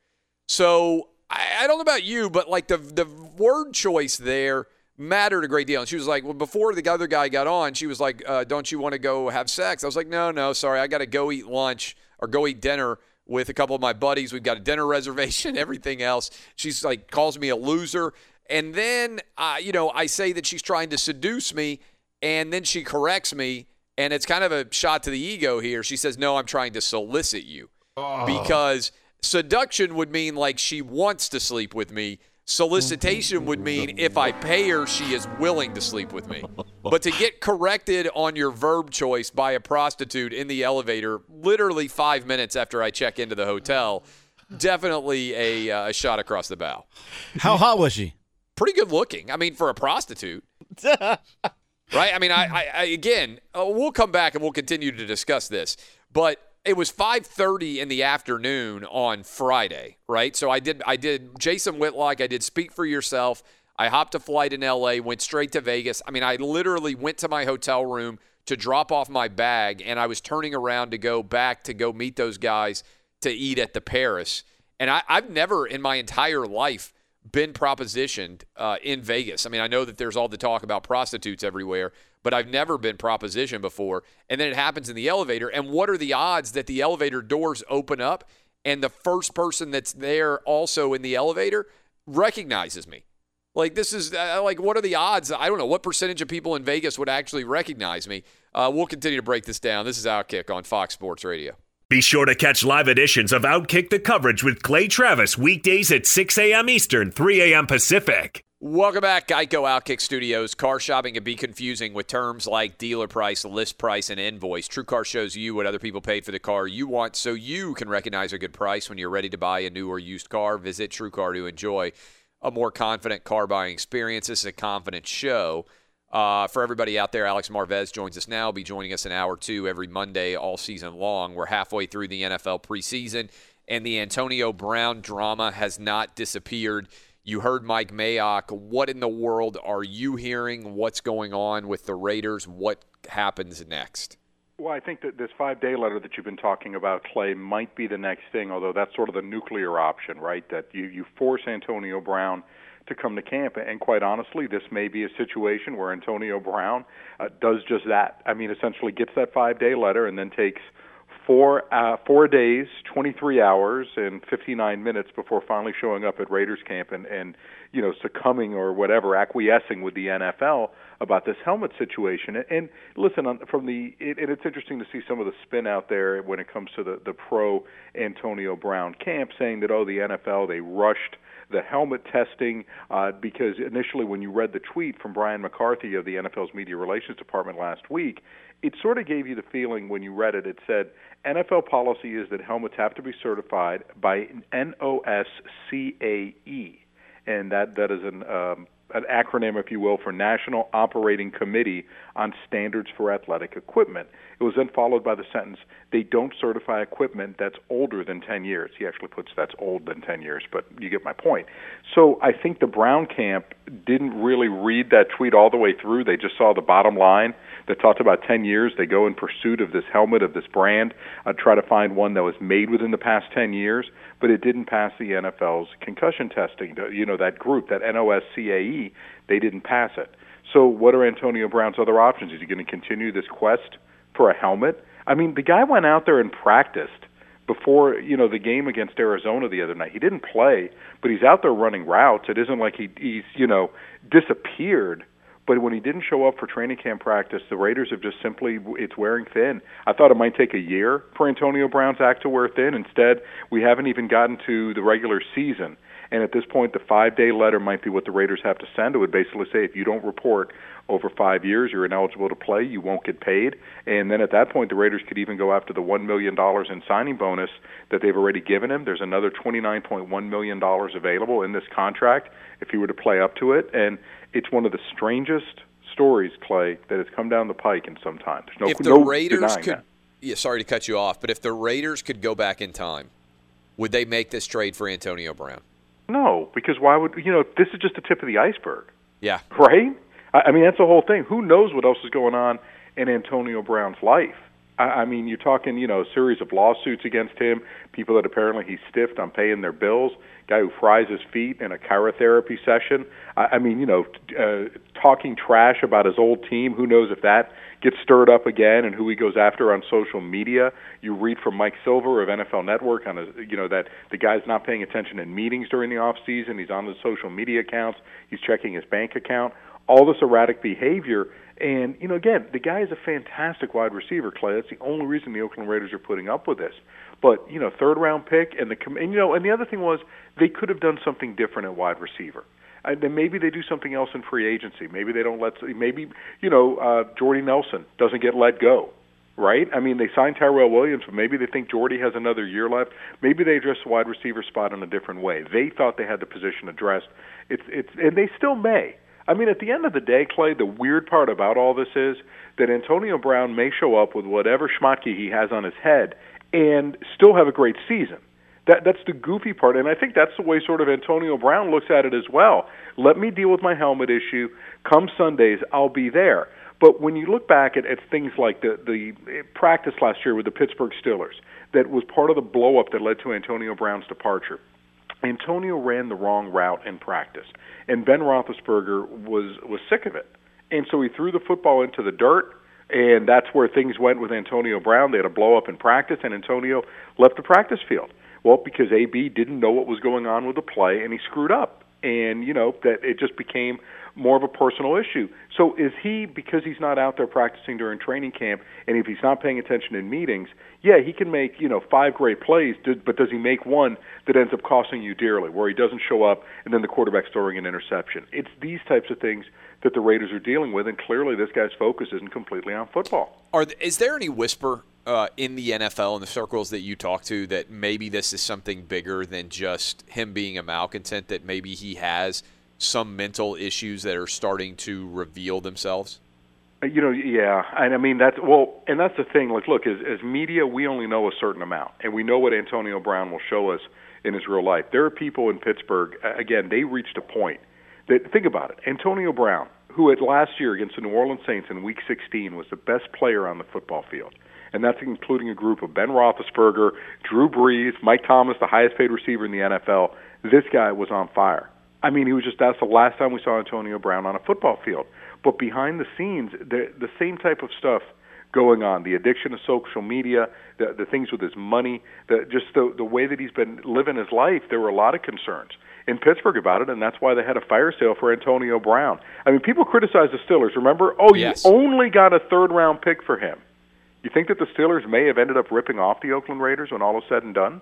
So I, I don't know about you, but like the the word choice there mattered a great deal. And she was like, well, before the other guy got on, she was like, uh, don't you want to go have sex? I was like, no, no, sorry. I got to go eat lunch or go eat dinner with a couple of my buddies. We've got a dinner reservation, everything else. She's like, calls me a loser. And then, uh, you know, I say that she's trying to seduce me, and then she corrects me, and it's kind of a shot to the ego here. She says, no, I'm trying to solicit you. Oh. Because seduction would mean like she wants to sleep with me. Solicitation would mean if I pay her, she is willing to sleep with me. But to get corrected on your verb choice by a prostitute in the elevator, literally five minutes after I check into the hotel, definitely a, uh, a shot across the bow. How hot was she? Pretty good looking. I mean, for a prostitute. Right? I mean, I, I, I again, uh, we'll come back and we'll continue to discuss this. But it was five thirty in the afternoon on Friday, right? So I did I did Jason Whitlock. I did Speak for Yourself. I hopped a flight in L A, went straight to Vegas. I mean, I literally went to my hotel room to drop off my bag, and I was turning around to go back to go meet those guys to eat at the Paris. And I, I've never in my entire life been propositioned uh, in Vegas. I mean, I know that there's all the talk about prostitutes everywhere, but I've never been propositioned before. And then it happens in the elevator. And what are the odds that the elevator doors open up and the first person that's there also in the elevator recognizes me? Like, this is, uh, like, what are the odds? I don't know. What percentage of people in Vegas would actually recognize me? Uh, we'll continue to break this down. This is Outkick on Fox Sports Radio. Be sure to catch live editions of Outkick the Coverage with Clay Travis weekdays at six a.m. Eastern, three a.m. Pacific. Welcome back, Geico Outkick Studios. Car shopping can be confusing with terms like dealer price, list price, and invoice. TrueCar shows you what other people paid for the car you want so you can recognize a good price when you're ready to buy a new or used car. Visit TrueCar to enjoy a more confident car buying experience. This is a confident show. Uh, for everybody out there, Alex Marvez joins us now. He'll be joining us in hour two every Monday all season long. We're halfway through the N F L preseason, and the Antonio Brown drama has not disappeared. You heard Mike Mayock. What in the world are you hearing? What's going on with the Raiders? What happens next? Well, I think that this five-day letter that you've been talking about, Clay, might be the next thing, although that's sort of the nuclear option, right, that you, you force Antonio Brown to come to camp. And quite honestly, this may be a situation where Antonio Brown uh, does just that. I mean, essentially gets that five-day letter and then takes Four uh, four days, twenty-three hours, and fifty-nine minutes before finally showing up at Raiders camp and, and you know succumbing or whatever, acquiescing with the N F L about this helmet situation. And, and listen, on, from the it, and it's interesting to see some of the spin out there when it comes to the the pro Antonio Brown camp, saying that oh the N F L they rushed the helmet testing uh, because initially when you read the tweet from Brian McCarthy of the N F L's media relations department last week, it sort of gave you the feeling when you read it, it said N F L policy is that helmets have to be certified by N O S C A E, and that, that is an, um, an acronym, if you will, for National Operating Committee on Standards for Athletic Equipment. It was then followed by the sentence, they don't certify equipment that's older than ten years. He actually puts that's old than ten years, but you get my point. So I think the Brown camp didn't really read that tweet all the way through. They just saw the bottom line that talked about ten years. They go in pursuit of this helmet, of this brand, uh, try to find one that was made within the past ten years, but it didn't pass the N F L's concussion testing. You know, that group, that N O S C A E, they didn't pass it. So what are Antonio Brown's other options? Is he going to continue this quest for a helmet? I mean, the guy went out there and practiced before, you know, the game against Arizona the other night. He didn't play, but he's out there running routes. It isn't like he, he's, you know, disappeared. But when he didn't show up for training camp practice, the Raiders have just simply, it's wearing thin. I thought it might take a year for Antonio Brown's act to wear thin. Instead, we haven't even gotten to the regular season. And at this point, the five-day letter might be what the Raiders have to send. It would basically say if you don't report over five years, you're ineligible to play, you won't get paid. And then at that point, the Raiders could even go after the one million dollars in signing bonus that they've already given him. There's another twenty-nine point one million dollars available in this contract if he were to play up to it. And it's one of the strangest stories, Clay, that has come down the pike in some time. There's no, if the no Raiders denying could, that. Yeah, sorry to cut you off, but if the Raiders could go back in time, would they make this trade for Antonio Brown? No, because why would, you know, this is just the tip of the iceberg. Yeah. Right? I, I mean, that's the whole thing. Who knows what else is going on in Antonio Brown's life? I, I mean, you're talking, you know, a series of lawsuits against him, people that apparently he's stiffed on paying their bills, guy who fries his feet in a chirotherapy session. I, I mean, you know, uh, talking trash about his old team. Who knows if that gets stirred up again and who he goes after on social media. You read from Mike Silver of N F L Network on, a, you know, that the guy's not paying attention in meetings during the off season. He's on his social media accounts. He's checking his bank account. All this erratic behavior. And, you know, again, the guy is a fantastic wide receiver, Clay. That's the only reason the Oakland Raiders are putting up with this. But, you know, third-round pick, and, the and, you know, and the other thing was they could have done something different at wide receiver. And then maybe they do something else in free agency. Maybe they don't let – maybe, you know, uh, Jordy Nelson doesn't get let go, right? I mean, they signed Tyrell Williams, but maybe they think Jordy has another year left. Maybe they address the wide receiver spot in a different way. They thought they had the position addressed. It's it's and they still may. I mean, at the end of the day, Clay, the weird part about all this is that Antonio Brown may show up with whatever schmatke he has on his head and still have a great season. That That's the goofy part, and I think that's the way sort of Antonio Brown looks at it as well. Let me deal with my helmet issue. Come Sundays, I'll be there. But when you look back at, at things like the, the practice last year with the Pittsburgh Steelers, that was part of the blow-up that led to Antonio Brown's departure. Antonio ran the wrong route in practice, and Ben Roethlisberger was, was sick of it. And so he threw the football into the dirt, and that's where things went with Antonio Brown. They had a blow-up in practice, and Antonio left the practice field. Well, because A B didn't know what was going on with the play, and he screwed up. And, you know, that it just became more of a personal issue. So is he, because he's not out there practicing during training camp, and if he's not paying attention in meetings, yeah, he can make, you know, five great plays, but does he make one that ends up costing you dearly, where he doesn't show up and then the quarterback's throwing an interception? It's these types of things that the Raiders are dealing with, and clearly this guy's focus isn't completely on football. Are is there any whisper uh, in the N F L, in the circles that you talk to, that maybe this is something bigger than just him being a malcontent, that maybe he has some mental issues that are starting to reveal themselves? You know, yeah, and I mean that's well, and that's the thing. Like, look, as, as media, we only know a certain amount, and we know what Antonio Brown will show us in his real life. There are people in Pittsburgh. Again, they reached a point that, think about it. Antonio Brown, who at last year against the New Orleans Saints in Week sixteen was the best player on the football field, and that's including a group of Ben Roethlisberger, Drew Brees, Mike Thomas, the highest-paid receiver in the N F L. This guy was on fire. I mean, he was just—that's the last time we saw Antonio Brown on a football field. But behind the scenes, the the same type of stuff going on, the addiction to social media, the the things with his money, the just the the way that he's been living his life, there were a lot of concerns in Pittsburgh about it, and that's why they had a fire sale for Antonio Brown. I mean, people criticize the Steelers. Remember, oh, yes. You only got a third-round pick for him. You think that the Steelers may have ended up ripping off the Oakland Raiders when all is said and done?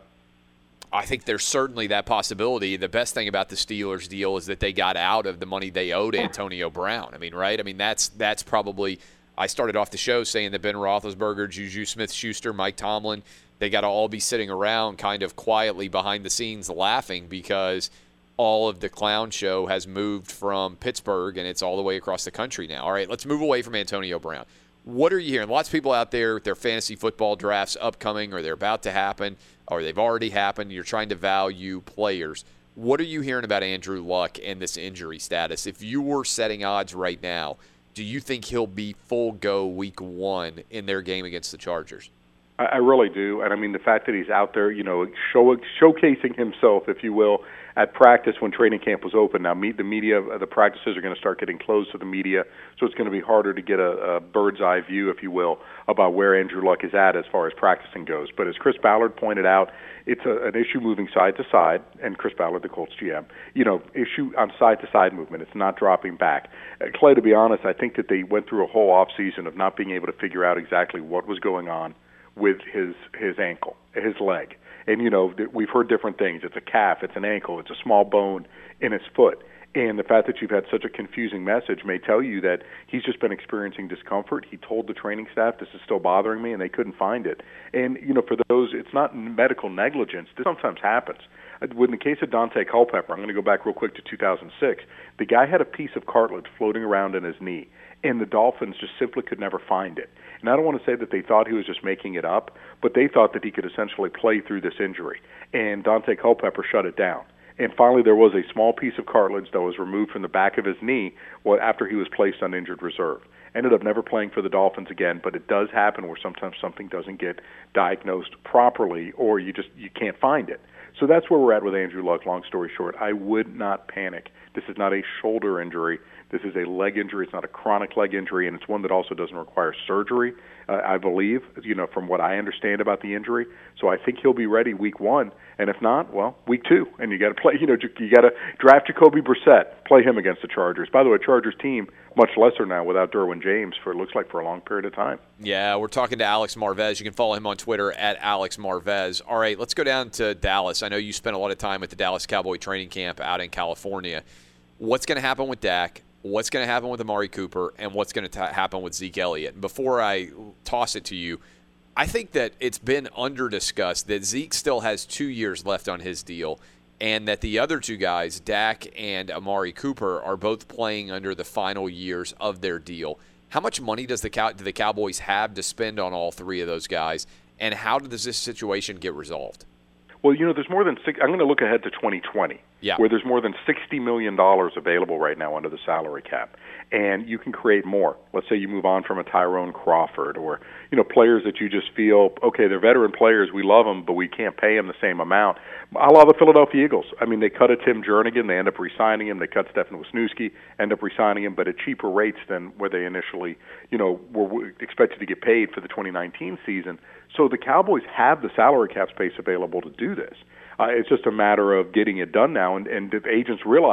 I think there's certainly that possibility. The best thing about the Steelers deal is that they got out of the money they owed Antonio Brown. I mean, right? I mean, that's that's probably – I started off the show saying that Ben Roethlisberger, Juju Smith-Schuster, Mike Tomlin, they got to all be sitting around kind of quietly behind the scenes laughing because all of the clown show has moved from Pittsburgh and it's all the way across the country now. All right, let's move away from Antonio Brown. What are you hearing? Lots of people out there with their fantasy football drafts upcoming, or they're about to happen, or they've already happened. You're trying to value players. What are you hearing about Andrew Luck and this injury status? If you were setting odds right now, do you think he'll be full go week one in their game against the Chargers? I, I really do. And, I mean, the fact that he's out there, you know, show, showcasing himself, if you will, at practice when training camp was open. Now, meet the media, the practices are going to start getting closed to the media, so it's going to be harder to get a, a bird's eye view, if you will, about where Andrew Luck is at as far as practicing goes. But as Chris Ballard pointed out, it's a, an issue moving side to side, and Chris Ballard, the Colts G M, you know, issue on side-to-side movement. It's not dropping back. Uh, Clay, to be honest, I think that they went through a whole offseason of not being able to figure out exactly what was going on with his his ankle, his leg. And, you know, we've heard different things. It's a calf, it's an ankle, it's a small bone in his foot. And the fact that you've had such a confusing message may tell you that he's just been experiencing discomfort. He told the training staff, this is still bothering me, and they couldn't find it. And, you know, for those, it's not medical negligence. This sometimes happens. In the case of Dante Culpepper, I'm going to go back real quick to two thousand six. The guy had a piece of cartilage floating around in his knee, and the Dolphins just simply could never find it. And I don't want to say that they thought he was just making it up, but they thought that he could essentially play through this injury. And Dante Culpepper shut it down. And finally, there was a small piece of cartilage that was removed from the back of his knee after he was placed on injured reserve. Ended up never playing for the Dolphins again, but it does happen where sometimes something doesn't get diagnosed properly, or you just you can't find it. So that's where we're at with Andrew Luck. Long story short, I would not panic. This is not a shoulder injury. This is a leg injury. It's not a chronic leg injury, and it's one that also doesn't require surgery, uh, I believe, you know, from what I understand about the injury. So I think he'll be ready week one, and if not, well, week two. And you got to play, you know, you got to draft Jacoby Brissett, play him against the Chargers. By the way, Chargers team much lesser now without Derwin James for, it looks like, for a long period of time. Yeah, we're talking to Alex Marvez. You can follow him on Twitter at Alex Marvez. All right, let's go down to Dallas. I know you spent a lot of time at the Dallas Cowboy training camp out in California. What's going to happen with Dak? What's going to happen with Amari Cooper? And what's going to happen with Zeke Elliott? And before I toss it to you, I think that it's been under-discussed that Zeke still has two years left on his deal, and that the other two guys, Dak and Amari Cooper, are both playing under the final years of their deal. How much money does the Cow- do the Cowboys have to spend on all three of those guys, and how does this situation get resolved? Well, you know, there's more than six, I'm going to look ahead to twenty twenty, yeah. where there's more than sixty million dollars available right now under the salary cap, and you can create more. Let's say you move on from a Tyrone Crawford, or, you know, players that you just feel, okay, they're veteran players, we love them, but we can't pay them the same amount. A la the Philadelphia Eagles. I mean, they cut a Tim Jernigan, they end up re-signing him. They cut Stefan Wisniewski, end up re-signing him, but at cheaper rates than where they initially, you know, were expected to get paid for the twenty nineteen season. So the Cowboys have the salary cap space available to do this. Uh, it's just a matter of getting it done now, and, and the agents realize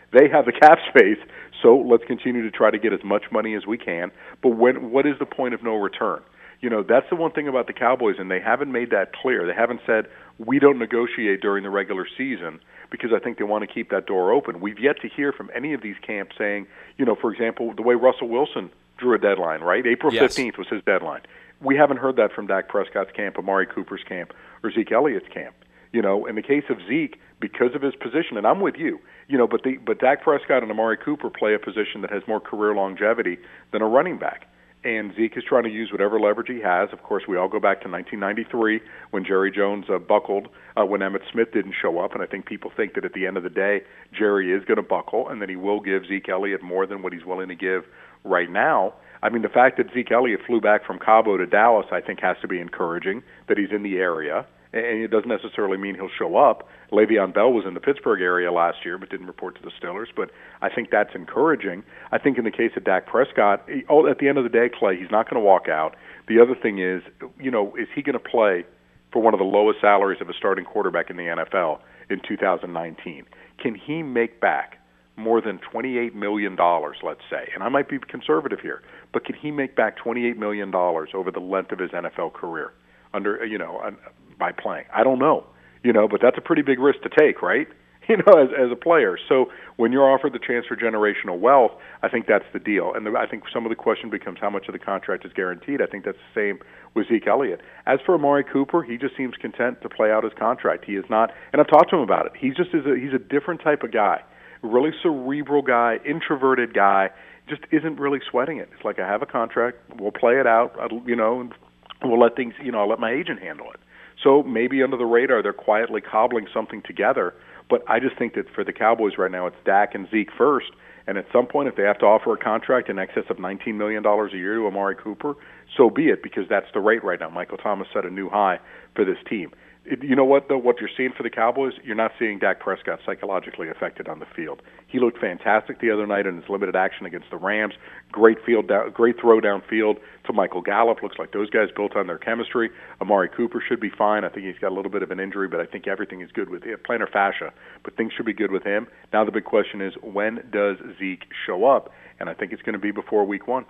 They have the cap space, so let's continue to try to get as much money as we can. But when, what is the point of no return? You know, that's the one thing about the Cowboys, and they haven't made that clear. They haven't said, we don't negotiate during the regular season, because I think they want to keep that door open. We've yet to hear from any of these camps saying, you know, for example, the way Russell Wilson drew a deadline, right? April fifteenth was his deadline. We haven't heard that from Dak Prescott's camp, Amari Cooper's camp, or Zeke Elliott's camp. You know, in the case of Zeke, because of his position, and I'm with you, you know, but the but Dak Prescott and Amari Cooper play a position that has more career longevity than a running back. And Zeke is trying to use whatever leverage he has. Of course, we all go back to nineteen ninety-three when Jerry Jones uh, buckled uh, when Emmitt Smith didn't show up. And I think people think that at the end of the day, Jerry is going to buckle and that he will give Zeke Elliott more than what he's willing to give right now. I mean, the fact that Zeke Elliott flew back from Cabo to Dallas, I think, has to be encouraging, that he's in the area. And it doesn't necessarily mean he'll show up. Le'Veon Bell was in the Pittsburgh area last year but didn't report to the Steelers. But I think that's encouraging. I think in the case of Dak Prescott, he, oh, at the end of the day, Clay, he's not going to walk out. The other thing is, you know, is he going to play for one of the lowest salaries of a starting quarterback in the N F L in two thousand nineteen? Can he make back more than twenty-eight million dollars, let's say? And I might be conservative here, but can he make back twenty-eight million dollars over the length of his N F L career under, you know, by playing? I don't know, you know, but that's a pretty big risk to take, right? You know, as as a player. So when you're offered the chance for generational wealth, I think that's the deal. And the, I think some of the question becomes how much of the contract is guaranteed. I think that's the same with Zeke Elliott. As for Amari Cooper, he just seems content to play out his contract. He is not, and I've talked to him about it. He just is a, he's a different type of guy, really cerebral guy, introverted guy. Just isn't really sweating it. It's like, I have a contract, we'll play it out, you know, and we'll let things, you know, I'll let my agent handle it. So maybe under the radar, they're quietly cobbling something together. But I just think that for the Cowboys right now, it's Dak and Zeke first. And at some point, if they have to offer a contract in excess of nineteen million dollars a year to Amari Cooper, so be it, because that's the rate right now. Michael Thomas set a new high for this team. It, you know what, though? What you're seeing for the Cowboys, you're not seeing Dak Prescott psychologically affected on the field. He looked fantastic the other night in his limited action against the Rams. Great field, down, great throw downfield to Michael Gallup. Looks like those guys built on their chemistry. Amari Cooper should be fine. I think he's got a little bit of an injury, but I think everything is good with him. Plantar fascia, but things should be good with him. Now the big question is, when does Zeke show up? And I think it's going to be before week one.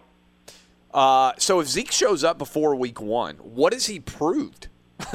Uh, so if Zeke shows up before week one, what has he proved?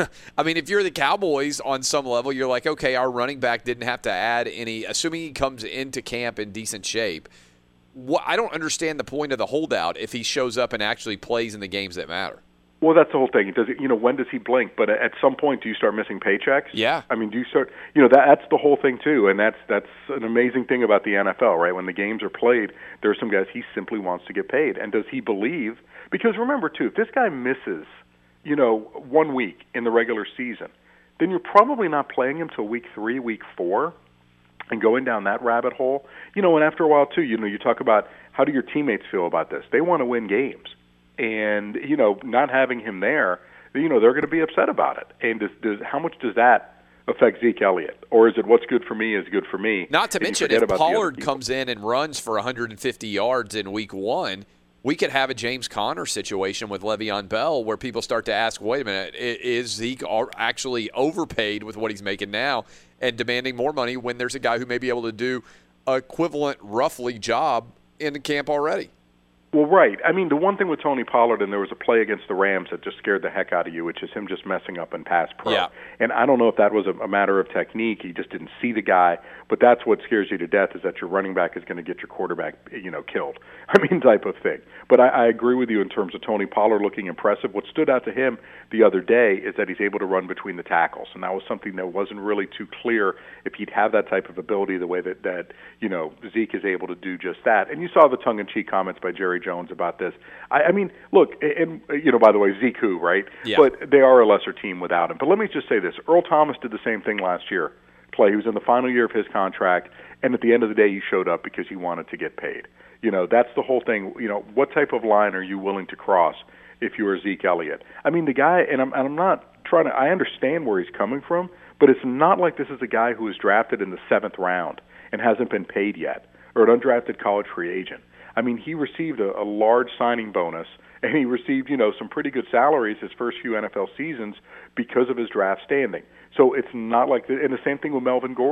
I mean, if you're the Cowboys on some level, you're like, okay, our running back didn't have to add any, assuming he comes into camp in decent shape. What, I don't understand the point of the holdout if he shows up and actually plays in the games that matter. Well, that's the whole thing. Does it, you know, when does he blink? But at some point, do you start missing paychecks? Yeah. I mean, do you start? You know, that, that's the whole thing too, and that's that's an amazing thing about the N F L, right? When the games are played, there are some guys he simply wants to get paid, and does he believe? Because remember too, if this guy misses, you know, one week in the regular season, then you're probably not playing him till week three, week four, and going down that rabbit hole. You know, and after a while too, you know, you talk about how do your teammates feel about this? They want to win games. And, you know, not having him there, you know, they're going to be upset about it. And does, does, how much does that affect Zeke Elliott? Or is it what's good for me is good for me? Not to mention, if Pollard comes in and runs for one hundred fifty yards in week one, we could have a James Conner situation with Le'Veon Bell where people start to ask, wait a minute, is Zeke actually overpaid with what he's making now and demanding more money when there's a guy who may be able to do an equivalent, roughly, job in the camp already? Well, right. I mean, the one thing with Tony Pollard, and there was a play against the Rams that just scared the heck out of you, which is him just messing up in pass pro. Yeah. And I don't know if that was a, a matter of technique. He just didn't see the guy. But that's what scares you to death, is that your running back is going to get your quarterback, you know, killed. I mean, type of thing. But I, I agree with you in terms of Tony Pollard looking impressive. What stood out to him the other day is that he's able to run between the tackles. And that was something that wasn't really too clear if he'd have that type of ability the way that, that you know, Zeke is able to do just that. And you saw the tongue-in-cheek comments by Jerry Jones about this. I, I mean, look, and, you know, by the way, Zeke who, right? Yeah. But they are a lesser team without him. But let me just say this. Earl Thomas did the same thing last year. Play. He was in the final year of his contract, and at the end of the day, he showed up because he wanted to get paid. You know, that's the whole thing. You know, what type of line are you willing to cross if you are Zeke Elliott? I mean, the guy, and I'm, and I'm not trying to, I understand where he's coming from, but it's not like this is a guy who was drafted in the seventh round and hasn't been paid yet, or an undrafted college free agent. I mean, he received a, a large signing bonus, and he received, you know, some pretty good salaries his first few N F L seasons because of his draft standing. So it's not like the, and the same thing with Melvin Gordon,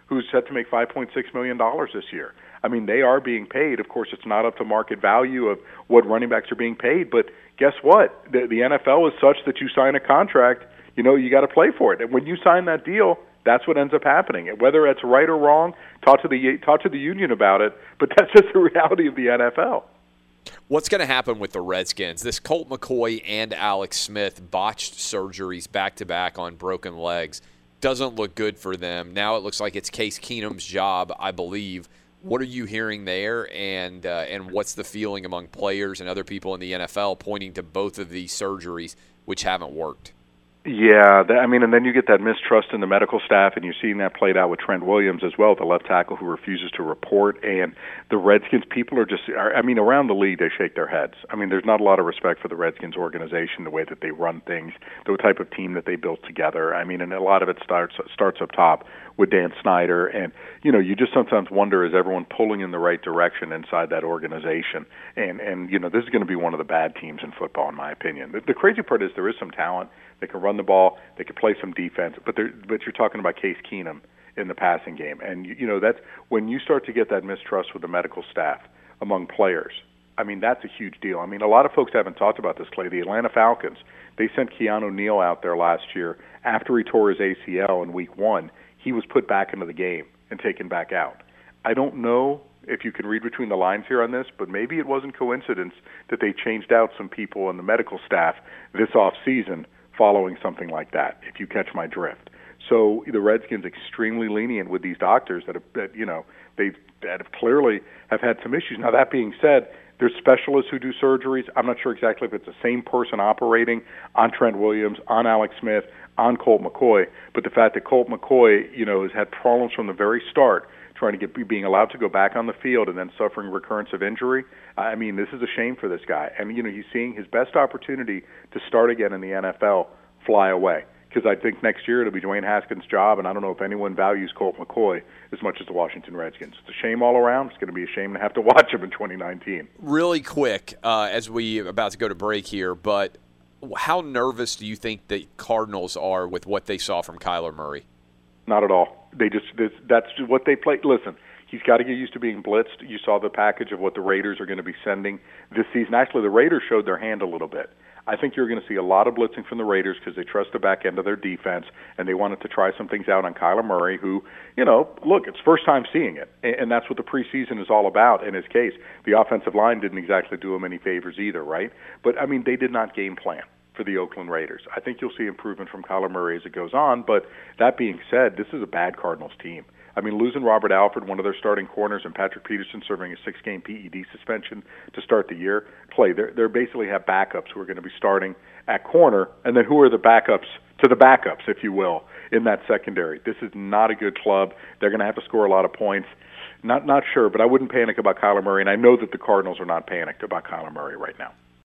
who's set to make five point six million dollars this year. I mean, they are being paid. Of course, it's not up to market value of what running backs are being paid, but guess what? The, the N F L is such that you sign a contract, you know, you got to play for it. And when you sign that deal, that's what ends up happening. Whether it's right or wrong, talk to the talk to the union about it, but that's just the reality of the N F L. What's going to happen with the Redskins? This Colt McCoy and Alex Smith botched surgeries back-to-back on broken legs. Doesn't look good for them. Now it looks like it's Case Keenum's job, I believe. What are you hearing there, and uh, and what's the feeling among players and other people in the N F L pointing to both of these surgeries which haven't worked? Yeah, that, I mean, and then you get that mistrust in the medical staff, and you're seeing that played out with Trent Williams as well, the left tackle who refuses to report. And the Redskins people are just, are, I mean, around the league, they shake their heads. I mean, there's not a lot of respect for the Redskins organization, the way that they run things, the type of team that they built together. I mean, and a lot of it starts starts up top with Dan Snyder. And, you know, you just sometimes wonder, is everyone pulling in the right direction inside that organization? And, and you know, this is going to be one of the bad teams in football, in my opinion. The, the crazy part is there is some talent. They can run the ball. They can play some defense. But but you're talking about Case Keenum in the passing game. And, you, you know, that's when you start to get that mistrust with the medical staff among players. I mean, that's a huge deal. I mean, a lot of folks haven't talked about this, Clay. The Atlanta Falcons, they sent Keanu Neal out there last year. After he tore his A C L in week one, he was put back into the game and taken back out. I don't know if you can read between the lines here on this, but maybe it wasn't coincidence that they changed out some people in the medical staff this off season following something like that, if you catch my drift. So the Redskins extremely lenient with these doctors that have, that, you know, they that have clearly have had some issues. Now, that being said, there's specialists who do surgeries. I'm not sure exactly if it's the same person operating on Trent Williams, on Alex Smith, on Colt McCoy, but the fact that Colt McCoy, you know, has had problems from the very start trying to get being allowed to go back on the field and then suffering recurrence of injury. I mean, this is a shame for this guy. And, you know, he's seeing his best opportunity to start again in the N F L fly away. Because I think next year it'll be Dwayne Haskins' job, and I don't know if anyone values Colt McCoy as much as the Washington Redskins. It's a shame all around. It's going to be a shame to have to watch him in twenty nineteen. Really quick, uh, as we are about to go to break here, but how nervous do you think the Cardinals are with what they saw from Kyler Murray? Not at all. They just that's what they play. Listen, he's got to get used to being blitzed. You saw the package of what the Raiders are going to be sending this season. Actually, the Raiders showed their hand a little bit. I think you're going to see a lot of blitzing from the Raiders because they trust the back end of their defense, and they wanted to try some things out on Kyler Murray, who, you know, look, it's first time seeing it, and that's what the preseason is all about in his case. The offensive line didn't exactly do him any favors either, right? But, I mean, they did not game plan for the Oakland Raiders. I think you'll see improvement from Kyler Murray as it goes on, but that being said, this is a bad Cardinals team. I mean, losing Robert Alford, one of their starting corners, and Patrick Peterson serving a six-game P E D suspension to start the year. Clay, they they basically have backups who are going to be starting at corner, and then who are the backups to the backups, if you will, in that secondary. This is not a good club. They're going to have to score a lot of points. Not not sure, but I wouldn't panic about Kyler Murray, and I know that the Cardinals are not panicked about Kyler Murray right now.